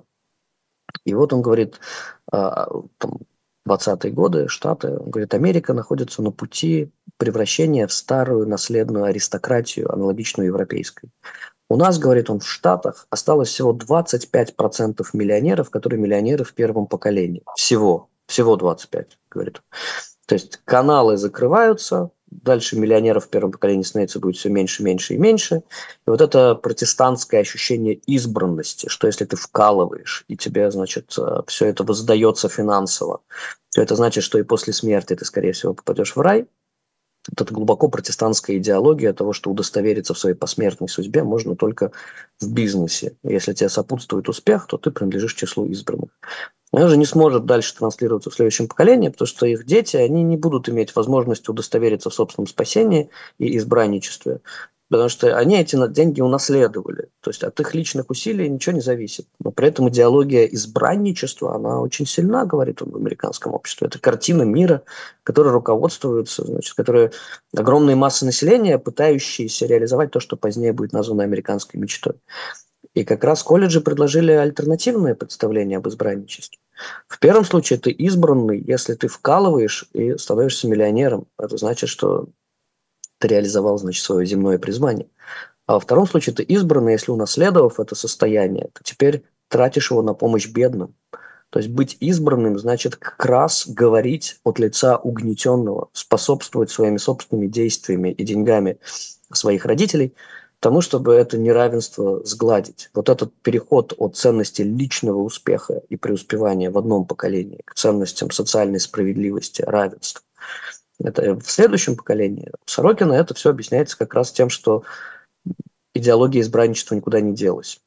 И вот он говорит, там, двадцатые годы, Штаты, он говорит, Америка находится на пути превращения в старую наследную аристократию, аналогичную европейской. У нас, говорит он, в Штатах осталось всего двадцать пять процентов миллионеров, которые миллионеры в первом поколении. Всего. Всего двадцать пять, говорит. То есть каналы закрываются, дальше миллионеров в первом поколении становится будет все меньше, меньше и меньше. И вот это протестантское ощущение избранности, что если ты вкалываешь, и тебе, значит, все это воздается финансово, то это значит, что и после смерти ты, скорее всего, попадешь в рай. Это глубоко протестантская идеология того, что удостовериться в своей посмертной судьбе можно только в бизнесе. Если тебе сопутствует успех, то ты принадлежишь к числу избранных. Он же не сможет дальше транслироваться в следующем поколении, потому что их дети, они не будут иметь возможности удостовериться в собственном спасении и избранничестве, потому что они эти деньги унаследовали. То есть от их личных усилий ничего не зависит. Но при этом идеология избранничества, она очень сильна, говорит он, в американском обществе. Это картина мира, которой руководствуются, значит, которые огромные массы населения, пытающиеся реализовать то, что позднее будет названо американской мечтой. И как раз колледжи предложили альтернативное представление об избранничестве. В первом случае ты избранный, если ты вкалываешь и становишься миллионером. Это значит, что ты реализовал, значит, свое земное призвание. А во втором случае ты избранный, если унаследовав это состояние, то теперь тратишь его на помощь бедным. То есть быть избранным значит как раз говорить от лица угнетенного, способствовать своими собственными действиями и деньгами своих родителей тому, чтобы это неравенство сгладить. Вот этот переход от ценности личного успеха и преуспевания в одном поколении к ценностям социальной справедливости, равенства. Это в следующем поколении. У Сорокина это все объясняется как раз тем, что идеология избранничества никуда не делась.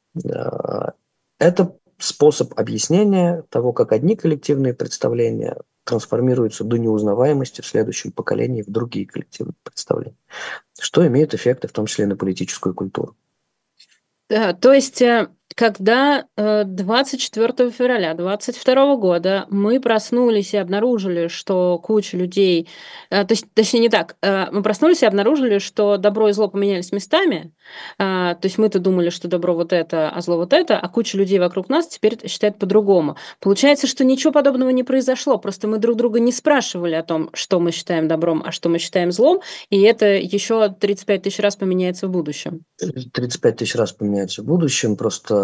Это способ объяснения того, как одни коллективные представления трансформируются до неузнаваемости в следующем поколении в другие коллективные представления, что имеет эффекты в том числе на политическую культуру. Да, то есть, когда двадцать четвёртого февраля двадцать второго года мы проснулись и обнаружили, что куча людей, то есть, точнее не так, мы проснулись и обнаружили, что добро и зло поменялись местами, то есть мы-то думали, что добро вот это, а зло вот это, а куча людей вокруг нас теперь считает по-другому. Получается, что ничего подобного не произошло, просто мы друг друга не спрашивали о том, что мы считаем добром, а что мы считаем злом, и это еще тридцать пять тысяч раз поменяется в будущем. тридцать пять тысяч раз поменяется в будущем, просто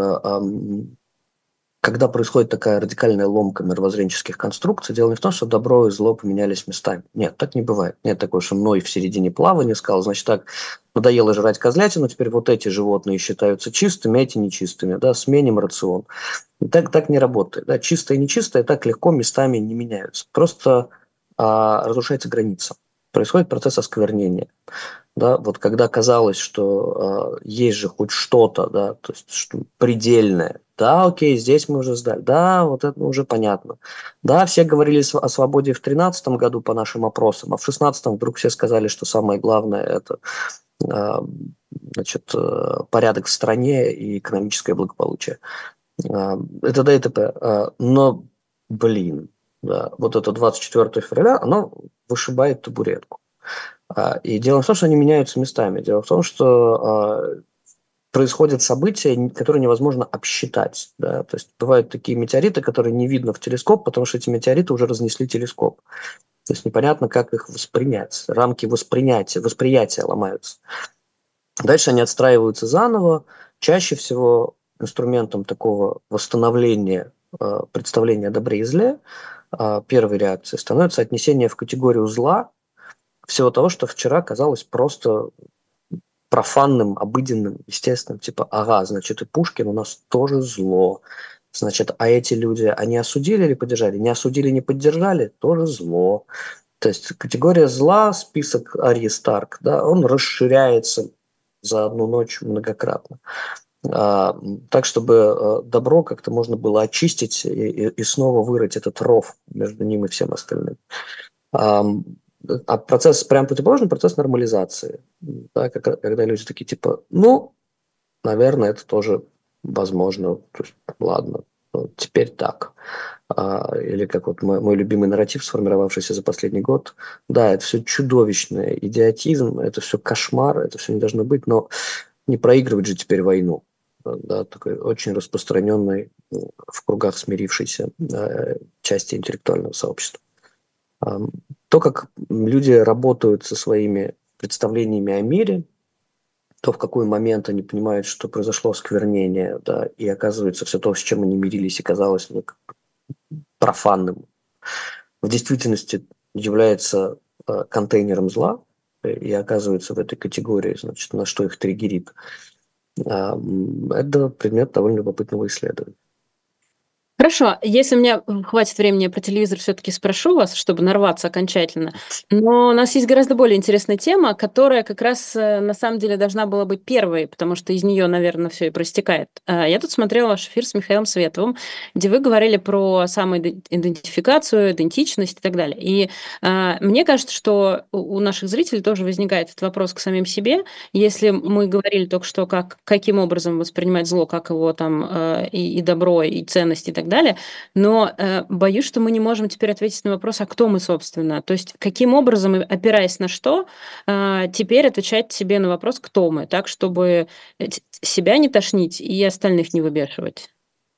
когда происходит такая радикальная ломка мировоззренческих конструкций, дело не в том, что добро и зло поменялись местами. Нет, так не бывает. Нет такого, что Ной в середине плавания сказал, значит так, надоело жрать козлятину, теперь вот эти животные считаются чистыми, эти нечистыми, да, сменим рацион. Так, так не работает. Да. Чистое и нечистое так легко местами не меняются. Просто а, разрушается граница. Происходит процесс осквернения. Да, вот когда казалось, что э, есть же хоть что-то, да, то есть что предельное, да, окей, здесь мы уже сдали, да, вот это уже понятно, да, все говорили о свободе в тринадцатом году по нашим опросам, а в шестнадцатом вдруг все сказали, что самое главное это э, значит, э, порядок в стране и экономическое благополучие. Э, это да и т.п. Э, но, блин, да, вот это двадцать четвёртого февраля, оно вышибает табуретку. И дело в том, что они меняются местами. Дело в том, что э, происходят события, которые невозможно обсчитать. Да? То есть бывают такие метеориты, которые не видно в телескоп, потому что эти метеориты уже разнесли телескоп. То есть непонятно, как их воспринять. Рамки воспринятия, восприятия ломаются. Дальше они отстраиваются заново. Чаще всего инструментом такого восстановления э, представления о добре и зле э, первой реакции становится отнесение в категорию зла всего того, что вчера казалось просто профанным, обыденным, естественным. Типа, ага, значит, и Пушкин у нас тоже зло. Значит, а эти люди, они осудили или поддержали? Не осудили, не поддержали, тоже зло. То есть категория зла, список Арьи Старк, да, он расширяется за одну ночь многократно. а, так, чтобы добро как-то можно было очистить и, и, и снова вырыть этот ров между ним и всем остальным. А, а процесс, прям противоположный процесс нормализации. Да, как, когда люди такие типа, ну, наверное, это тоже возможно. То есть, ладно, вот теперь так. А, или как вот мой, мой любимый нарратив, сформировавшийся за последний год. Да, это все чудовищный идиотизм, это все кошмар, это все не должно быть, но не проигрывать же теперь войну. Да, такой очень распространенной в кругах смирившейся э, части интеллектуального сообщества. А, то, как люди работают со своими представлениями о мире, то, в какой момент они понимают, что произошло осквернение, да, и оказывается все то, с чем они мирились и казалось ну, профанным, в действительности является э, контейнером зла и оказывается в этой категории, значит, на что их триггерит. Э, это предмет довольно любопытного исследования. Хорошо, если у меня хватит времени, я про телевизор все-таки спрошу вас, чтобы нарваться окончательно. Но у нас есть гораздо более интересная тема, которая как раз на самом деле должна была быть первой, потому что из нее, наверное, все и проистекает. Я тут смотрела ваш эфир с Михаилом Световым, где вы говорили про самоидентификацию, идентичность и так далее. И а, мне кажется, что у наших зрителей тоже возникает этот вопрос к самим себе. Если мы говорили только что, как, каким образом воспринимать зло, как его там и, и добро, и ценности и так далее, но э, боюсь, что мы не можем теперь ответить на вопрос, а кто мы, собственно. То есть каким образом, опираясь на что, э, теперь отвечать себе на вопрос, кто мы, так, чтобы себя не тошнить и остальных не выбешивать.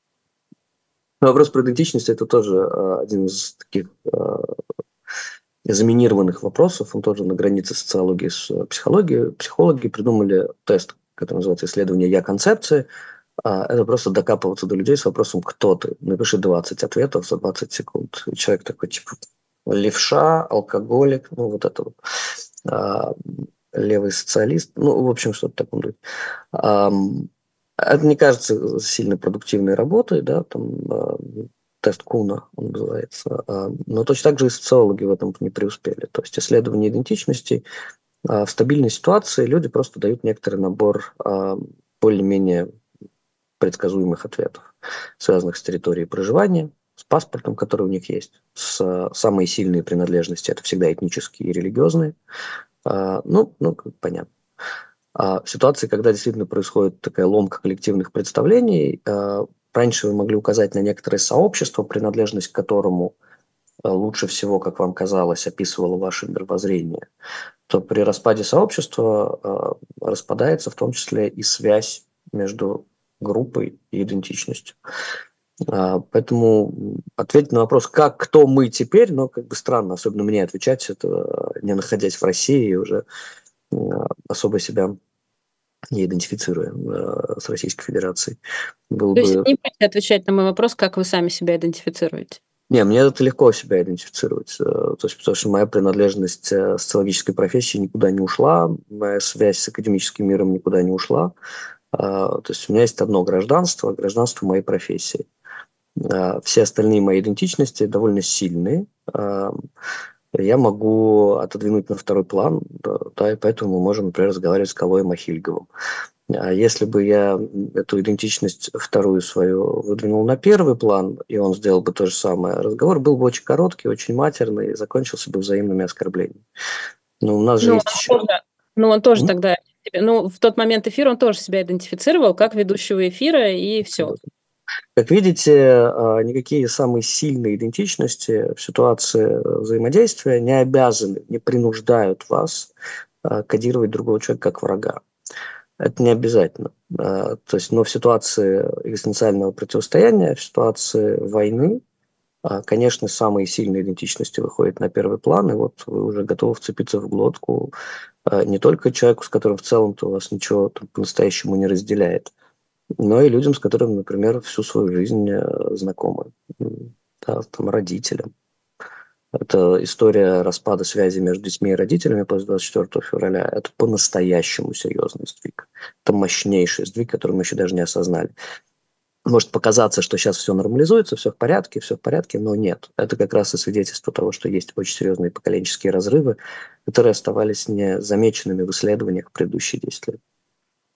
Вопрос про идентичность – это тоже э, один из таких э, заминированных вопросов. Он тоже на границе социологии с психологией. Психологи придумали тест, который называется «Исследование я-концепции». Это просто докапываться до людей с вопросом «Кто ты?». Напиши двадцать ответов за двадцать секунд. И человек такой, типа, левша, алкоголик, ну, вот это вот. А, левый социалист, ну, в общем, что-то такое. А, это не кажется сильно продуктивной работой, да, там тест Куна он называется. Но точно так же и социологи в этом не преуспели. То есть исследование идентичности в стабильной ситуации люди просто дают некоторый набор более-менее предсказуемых ответов, связанных с территорией проживания, с паспортом, который у них есть, с самые сильные принадлежности, это всегда этнические и религиозные. А, ну, ну, понятно. А в ситуации, когда действительно происходит такая ломка коллективных представлений, а, раньше вы могли указать на некоторое сообщество, принадлежность к которому а, лучше всего, как вам казалось, описывало ваше мировоззрение, то при распаде сообщества а, распадается в том числе и связь между группой и идентичностью. А, поэтому ответить на вопрос, как, кто мы теперь, ну, как бы странно, особенно мне отвечать, это не находясь в России, уже особо себя не идентифицируя э, с Российской Федерацией. Был То есть бы... не будете отвечать на мой вопрос, как вы сами себя идентифицируете? Не, мне это легко себя идентифицировать, то есть, потому что моя принадлежность социологической профессии никуда не ушла, моя связь с академическим миром никуда не ушла. То есть у меня есть одно гражданство, гражданство моей профессии. Все остальные мои идентичности довольно сильные. Я могу отодвинуть на второй план, да, и поэтому мы можем, например, разговаривать с Калоем Ахильговым. А если бы я эту идентичность вторую свою выдвинул на первый план, и он сделал бы то же самое, разговор был бы очень короткий, очень матерный, и закончился бы взаимными оскорблениями. Но у нас же Ну, есть еще... он тоже, ну, он тоже М? тогда... Ну, в тот момент эфира он тоже себя идентифицировал как ведущего эфира, и все. Как видите, никакие самые сильные идентичности в ситуации взаимодействия не обязаны, не принуждают вас кодировать другого человека как врага. Это не обязательно. То есть, но в ситуации экзистенциального противостояния, в ситуации войны, конечно, самые сильные идентичности выходят на первый план, и вот вы уже готовы вцепиться в глотку не только человеку, с которым в целом-то у вас ничего там по-настоящему не разделяет, но и людям, с которыми, например, всю свою жизнь знакомы, да, там, родителям. Это история распада связи между детьми и родителями после двадцать четвёртого февраля. Это по-настоящему серьезный сдвиг. Это мощнейший сдвиг, который мы еще даже не осознали. Может показаться, что сейчас все нормализуется, все в порядке, все в порядке, но нет. Это как раз и свидетельство того, что есть очень серьезные поколенческие разрывы, которые оставались незамеченными в исследованиях предыдущие десять лет.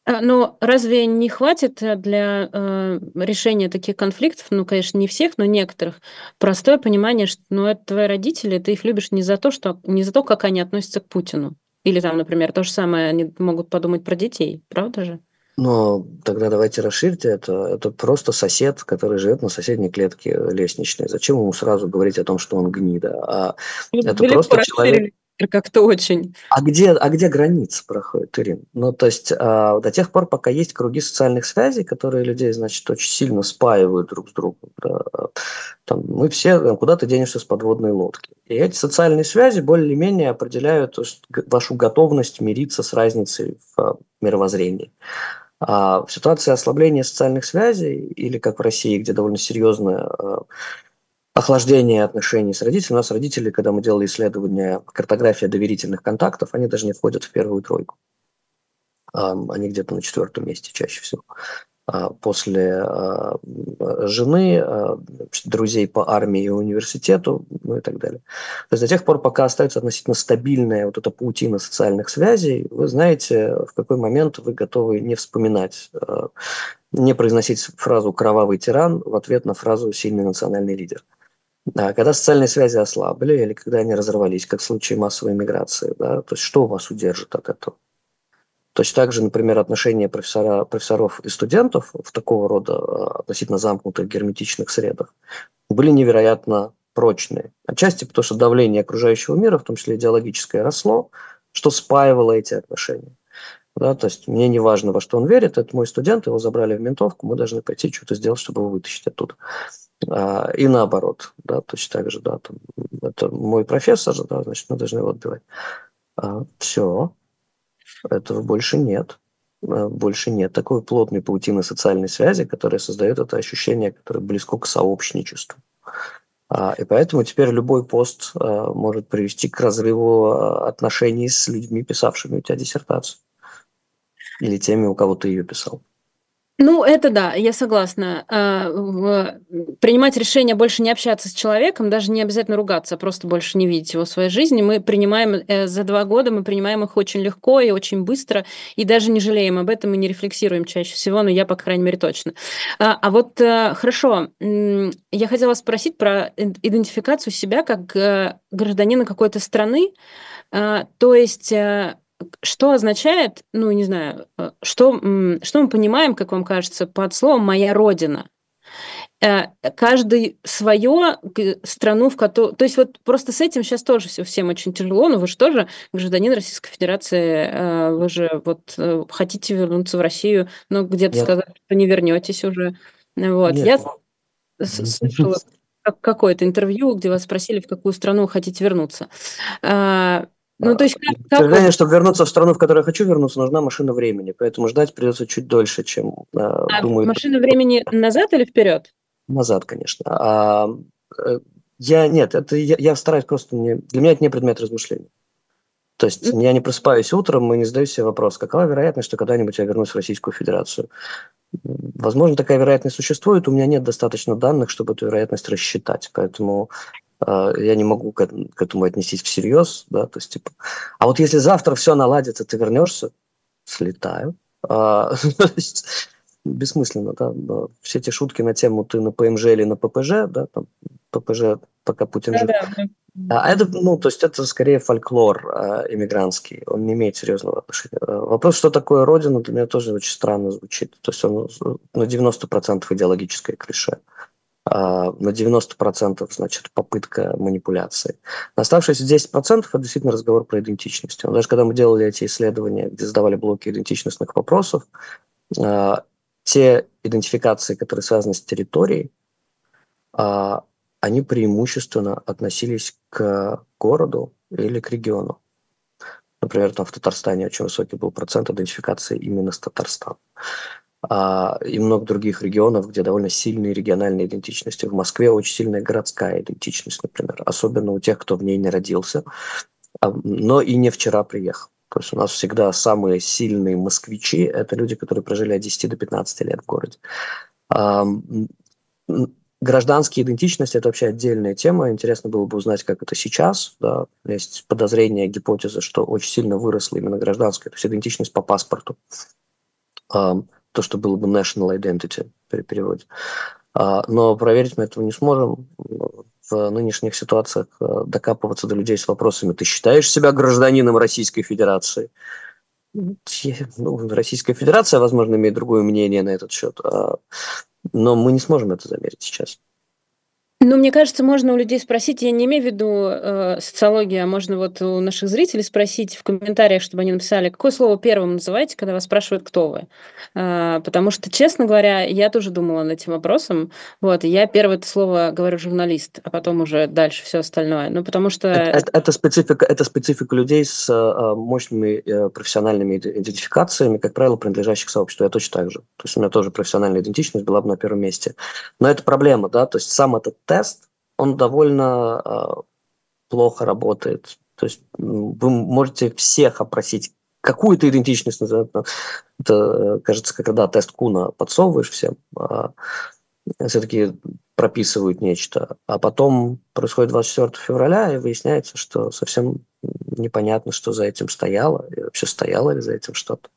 А, но разве не хватит э, для э, решения таких конфликтов, ну, конечно, не всех, но некоторых, простое понимание, что ну, это твои родители, ты их любишь не за то, что, не за то, как они относятся к Путину. Или там, например, то же самое они могут подумать про детей, правда же? Но тогда давайте расширьте это. Это просто сосед, который живет на соседней клетке лестничной. Зачем ему сразу говорить о том, что он гнида? А Ну, это далеко просто человек. расширили как-то очень. А где, а где граница проходит, Ирина? Ну, то есть а, до тех пор, пока есть круги социальных связей, которые людей, значит, очень сильно спаивают друг с другом. Да, там, мы все, э, куда ты денешься с подводной лодки. И эти социальные связи более-менее определяют то, что г- вашу готовность мириться с разницей в а, мировоззрении. А в ситуации ослабления социальных связей, или как в России, где довольно серьезное а, охлаждение отношений с родителями, у нас родители, когда мы делали исследование картография доверительных контактов, они даже не входят в первую тройку. А, Они где-то на четвертом месте чаще всего. А, После а, жены, а, друзей по армии и университету, ну и так далее. То есть до тех пор, пока остается относительно стабильная вот эта паутина социальных связей, вы знаете, в какой момент вы готовы не вспоминать, а, не произносить фразу «кровавый тиран» в ответ на фразу «сильный национальный лидер». А когда социальные связи ослабли или когда они разорвались, как в случае массовой миграции, да, то есть что вас удержит от этого? Точно так же, например, отношения профессора, профессоров и студентов в такого рода а, относительно замкнутых герметичных средах были невероятно прочные. Отчасти потому, что давление окружающего мира, в том числе идеологическое, росло, что спаивало эти отношения. Да, то есть мне не важно, во что он верит, это мой студент, его забрали в ментовку, мы должны пойти что-то сделать, чтобы его вытащить оттуда. А, и наоборот, да, точно так же, да, там, это мой профессор, да, значит, мы должны его отбивать. А, все, этого больше нет. А, Больше нет такой плотной паутины социальной связи, которая создает это ощущение, которое близко к сообщничеству. А, И поэтому теперь любой пост а, может привести к разрыву а, отношений с людьми, писавшими у тебя диссертацию. Или теми, у кого ты ее писал. Ну, это да, я согласна. А, в принимать решение больше не общаться с человеком, даже не обязательно ругаться, а просто больше не видеть его в своей жизни. Мы принимаем, э, за два года мы принимаем их очень легко и очень быстро, и даже не жалеем об этом и не рефлексируем чаще всего, но я, по крайней мере, точно. А, а вот, э, хорошо, м, я хотела спросить про ид идентификацию себя как, э, гражданина какой-то страны. А, то есть, э, что означает, ну, не знаю, э, что, м, что мы понимаем, как вам кажется, под словом «моя родина»? Э, каждый свое страну, в кото то есть вот просто с этим сейчас тоже всё всем очень тяжело, но вы же тоже гражданин Российской Федерации, э, вы же вот, э, хотите вернуться в Россию, но где-то Нет, сказали, что не вернетесь уже. Вот. нет. Я с слышала как какое-то интервью, где вас спросили, в какую страну вы хотите вернуться. А, ну, то А, есть Для как как вот утверждения, чтобы вернуться в страну, в которую я хочу вернуться, нужна машина времени, поэтому ждать придется чуть дольше, чем а, а думают машина времени назад или вперед? назад, конечно. А, э, я нет, это я, я стараюсь просто не, для меня это не предмет размышления. То есть я не просыпаюсь утром и не задаю себе вопрос, какова вероятность, что когда-нибудь я вернусь в Российскую Федерацию. Возможно, такая вероятность существует, у меня нет достаточно данных, чтобы эту вероятность рассчитать, поэтому э, я не могу к, этому- к этому отнестись всерьез, да, то есть, типа, а вот если завтра все наладится, ты вернешься, слетаю. А, то есть бессмысленно, да, но все эти шутки на тему ты на ПМЖ или на ППЖ, да, там, ППЖ, пока Путин жив. Да-да, мы А это, ну, то есть это скорее фольклор э, иммигрантский, он не имеет серьезного отношения. Э, Вопрос, что такое Родина, для меня тоже очень странно звучит. То есть он э, на девяносто процентов идеологическое клише, а на девяносто процентов, значит, попытка манипуляции. На оставшиеся десять процентов это действительно разговор про идентичность. Но даже когда мы делали эти исследования, где задавали блоки идентичностных вопросов, э, те идентификации, которые связаны с территорией, а, они преимущественно относились к городу или к региону. Например, там в Татарстане очень высокий был процент идентификации именно с Татарстаном. А, и много других регионов, где довольно сильные региональные идентичности. В Москве очень сильная городская идентичность, например, особенно у тех, кто в ней не родился, а, но и не вчера приехал. То есть у нас всегда самые сильные москвичи – это люди, которые прожили от десяти до пятнадцати лет в городе. А, Гражданские идентичности – это вообще отдельная тема. Интересно было бы узнать, как это сейчас. Да. Есть подозрение, гипотеза, что очень сильно выросла именно гражданская, то есть идентичность по паспорту. а, то, что было бы national identity при переводе. А, но проверить мы этого не сможем. В нынешних ситуациях а, докапываться до людей с вопросами: ты считаешь себя гражданином Российской Федерации? Ну, Российская Федерация, возможно, имеет другое мнение на этот счет, а, но мы не сможем это замерить сейчас. Ну, мне кажется, можно у людей спросить, я не имею в виду э, социологию, а можно вот у наших зрителей спросить в комментариях, чтобы они написали, какое слово первым называете, когда вас спрашивают, кто вы. Э, потому что, честно говоря, я тоже думала над этим вопросом. Вот, и я первое это слово говорю журналист, а потом уже дальше все остальное. Ну, потому что... Это, это, это, специфика, это специфика людей с э, мощными э, профессиональными идентификациями, как правило, принадлежащих сообществу. Я точно так же. То есть у меня тоже профессиональная идентичность была бы на первом месте. Но это проблема, да, то есть сам этот тест, он довольно э, плохо работает. То есть вы можете всех опросить, какую-то идентичность называют. Это, кажется, когда тест Куна подсовываешь всем, а все-таки прописывают нечто, а потом происходит двадцать четвёртого февраля, и выясняется, что совсем непонятно, что за этим стояло, и вообще стояло ли за этим что-то.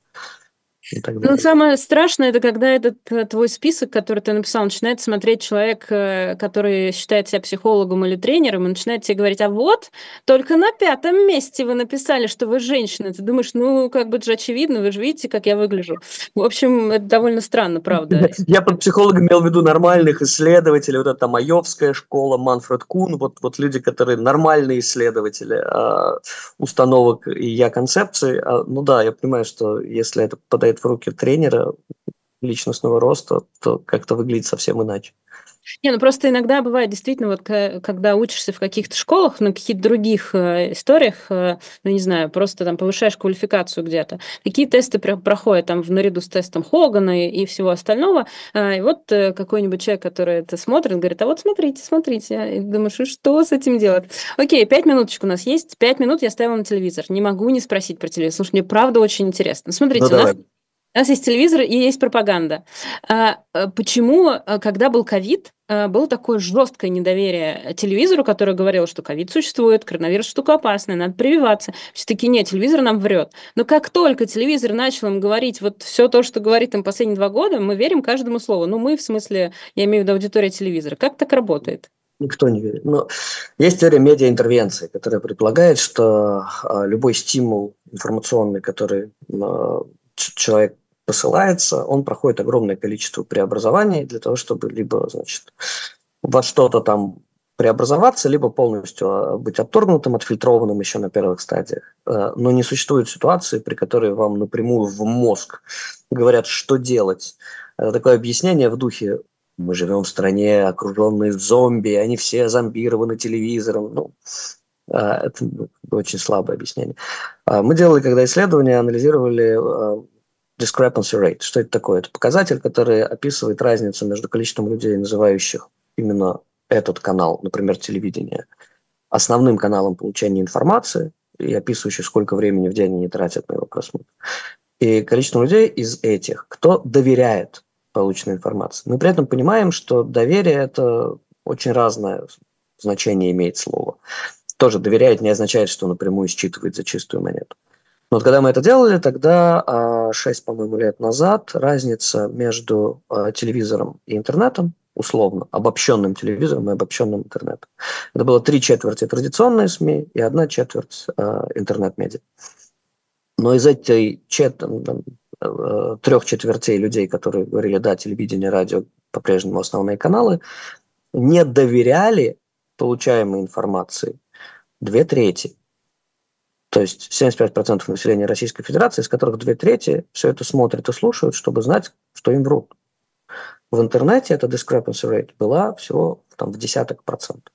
И так Ну, далее. самое страшное, это когда этот э, твой список, который ты написал, начинает смотреть человек, э, который считает себя психологом или тренером, и начинает тебе говорить, а вот, только на пятом месте вы написали, что вы женщина. Ты думаешь, ну, как бы это же очевидно, вы же видите, как я выгляжу. В общем, это довольно странно, правда. Я под психологом имел в виду нормальных исследователей, вот эта Маевская школа, Манфред Кун, вот, вот люди, которые нормальные исследователи а, установок и я-концепций. А, ну да, я понимаю, что если это попадает в руки тренера личностного роста, то как-то выглядит совсем иначе. Не, ну просто иногда бывает действительно, вот ка- когда учишься в каких-то школах, на каких-то других э, историях, э, ну не знаю, просто там повышаешь квалификацию где-то, какие тесты про- проходят там в наряду с тестом Хогана и, и всего остального, э, и вот э, какой-нибудь человек, который это смотрит, говорит, а вот смотрите, смотрите, и думаешь, и что с этим делать? Окей, пять минуточек у нас есть, пять минут я ставила на телевизор, не могу не спросить про телевизор, слушай, мне правда очень интересно. Ну Смотрите, у нас давай. у нас есть телевизор и есть пропаганда. А, а, почему, а, когда был ковид, а, было такое жесткое недоверие телевизору, который говорил, что ковид существует, коронавирус штука опасная, надо прививаться. Все таки нет, телевизор нам врет. Но как только телевизор начал им говорить вот все то, что говорит им последние два года, мы верим каждому слову. Ну, мы, в смысле, я имею в виду аудитория телевизора. Как так работает? Никто не верит. Но есть теория медиаинтервенции, которая предполагает, что а, любой стимул информационный, который а, ч- человек посылается, он проходит огромное количество преобразований для того, чтобы либо, значит, во что-то там преобразоваться, либо полностью а, быть отторгнутым, отфильтрованным еще на первых стадиях. А, Но не существует ситуации, при которой вам напрямую в мозг говорят, что делать. Это такое объяснение в духе: мы живем в стране, окруженной зомби, они все зомбированы телевизором. Ну, а, это ну, очень слабое объяснение. А, Мы делали, когда исследования, анализировали а, discrepancy rate. Что это такое? Это показатель, который описывает разницу между количеством людей, называющих именно этот канал, например, телевидение, основным каналом получения информации и описывающий, сколько времени в день они тратят на его просмотр, и количеством людей из этих, кто доверяет полученной информации. Мы при этом понимаем, что доверие – это очень разное значение имеет слово. Тоже доверяет не означает, что напрямую считывает за чистую монету. Но вот когда мы это делали, тогда а, шесть, по-моему, лет назад разница между а, телевизором и интернетом, условно, обобщенным телевизором и обобщенным интернетом. Это было три четверти традиционные СМИ и одна четверть а, интернет-медиа. Но из этой чет... трех четвертей людей, которые говорили, да, телевидение, радио по-прежнему основные каналы, не доверяли получаемой информации две трети. То есть семьдесят пять процентов населения Российской Федерации, из которых две трети все это смотрят и слушают, чтобы знать, что им врут. В интернете эта discrepancy rate была всего там, в десяток процентов.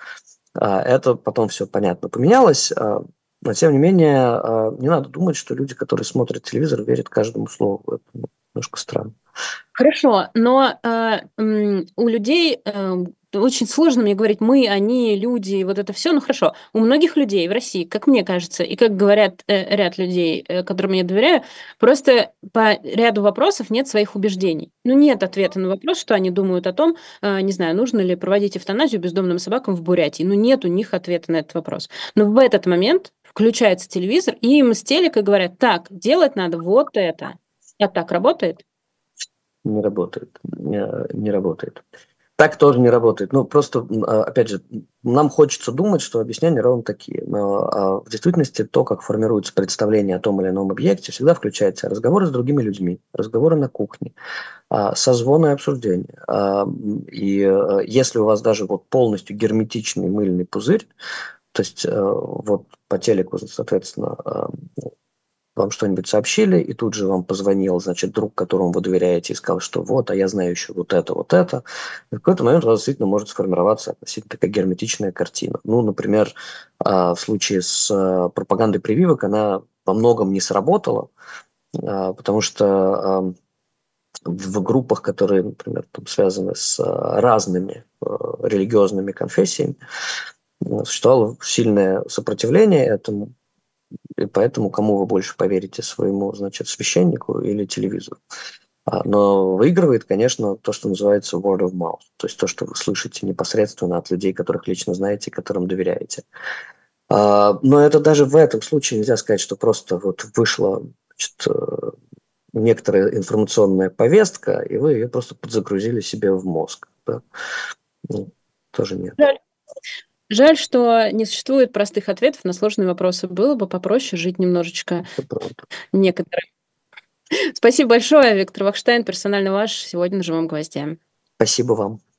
А это потом все понятно поменялось, а, но тем не менее а, не надо думать, что люди, которые смотрят телевизор, верят каждому слову. Это немножко странно. Хорошо, но э, м, у людей э, очень сложно мне говорить мы, они, люди, вот это все. Ну хорошо, у многих людей в России, как мне кажется, и как говорят э, ряд людей, э, которым я доверяю, просто по ряду вопросов нет своих убеждений. Ну нет ответа на вопрос, что они думают о том, э, не знаю, нужно ли проводить эвтаназию бездомным собакам в Бурятии. Ну нет у них ответа на этот вопрос. Но в этот момент включается телевизор, и им с телека говорят, так, делать надо вот это. А так работает? Не работает, не не работает. Так тоже не работает. Ну, просто, м, а, опять же, м, нам хочется думать, что объяснения ровно такие. Но, а, в действительности то, как формируется представление о том или ином объекте, всегда включает в себя разговоры с другими людьми, разговоры на кухне, а, созвоны и обсуждения. А, м, и, э, если у вас даже вот полностью герметичный мыльный пузырь, то есть, э, вот по телеку, соответственно, а, вам что-нибудь сообщили, и тут же вам позвонил, значит, друг, которому вы доверяете, и сказал, что вот, а я знаю еще вот это, вот это. И в какой-то момент у вас действительно может сформироваться относительно такая герметичная картина. Ну, например, а, в случае с а, пропагандой прививок она во многом не сработала, а, потому что а, в группах, которые, например, там, связаны с а, разными а, религиозными конфессиями, а, существовало сильное сопротивление этому. И поэтому кому вы больше поверите, своему, значит, священнику или телевизору? А, но выигрывает, конечно, то, что называется word of mouth, то есть то, что вы слышите непосредственно от людей, которых лично знаете, которым доверяете. А, но это даже в этом случае нельзя сказать, что просто вот вышла, значит, э, некоторая информационная повестка, и вы ее просто подзагрузили себе в мозг. Да? Ну, тоже нет. Жаль. Жаль, что не существует простых ответов на сложные вопросы. Было бы попроще жить немножечко Это правда. некоторым. Спасибо большое, Виктор Вахштайн, персонально ваш, сегодня на «Живом гвозде». Спасибо вам.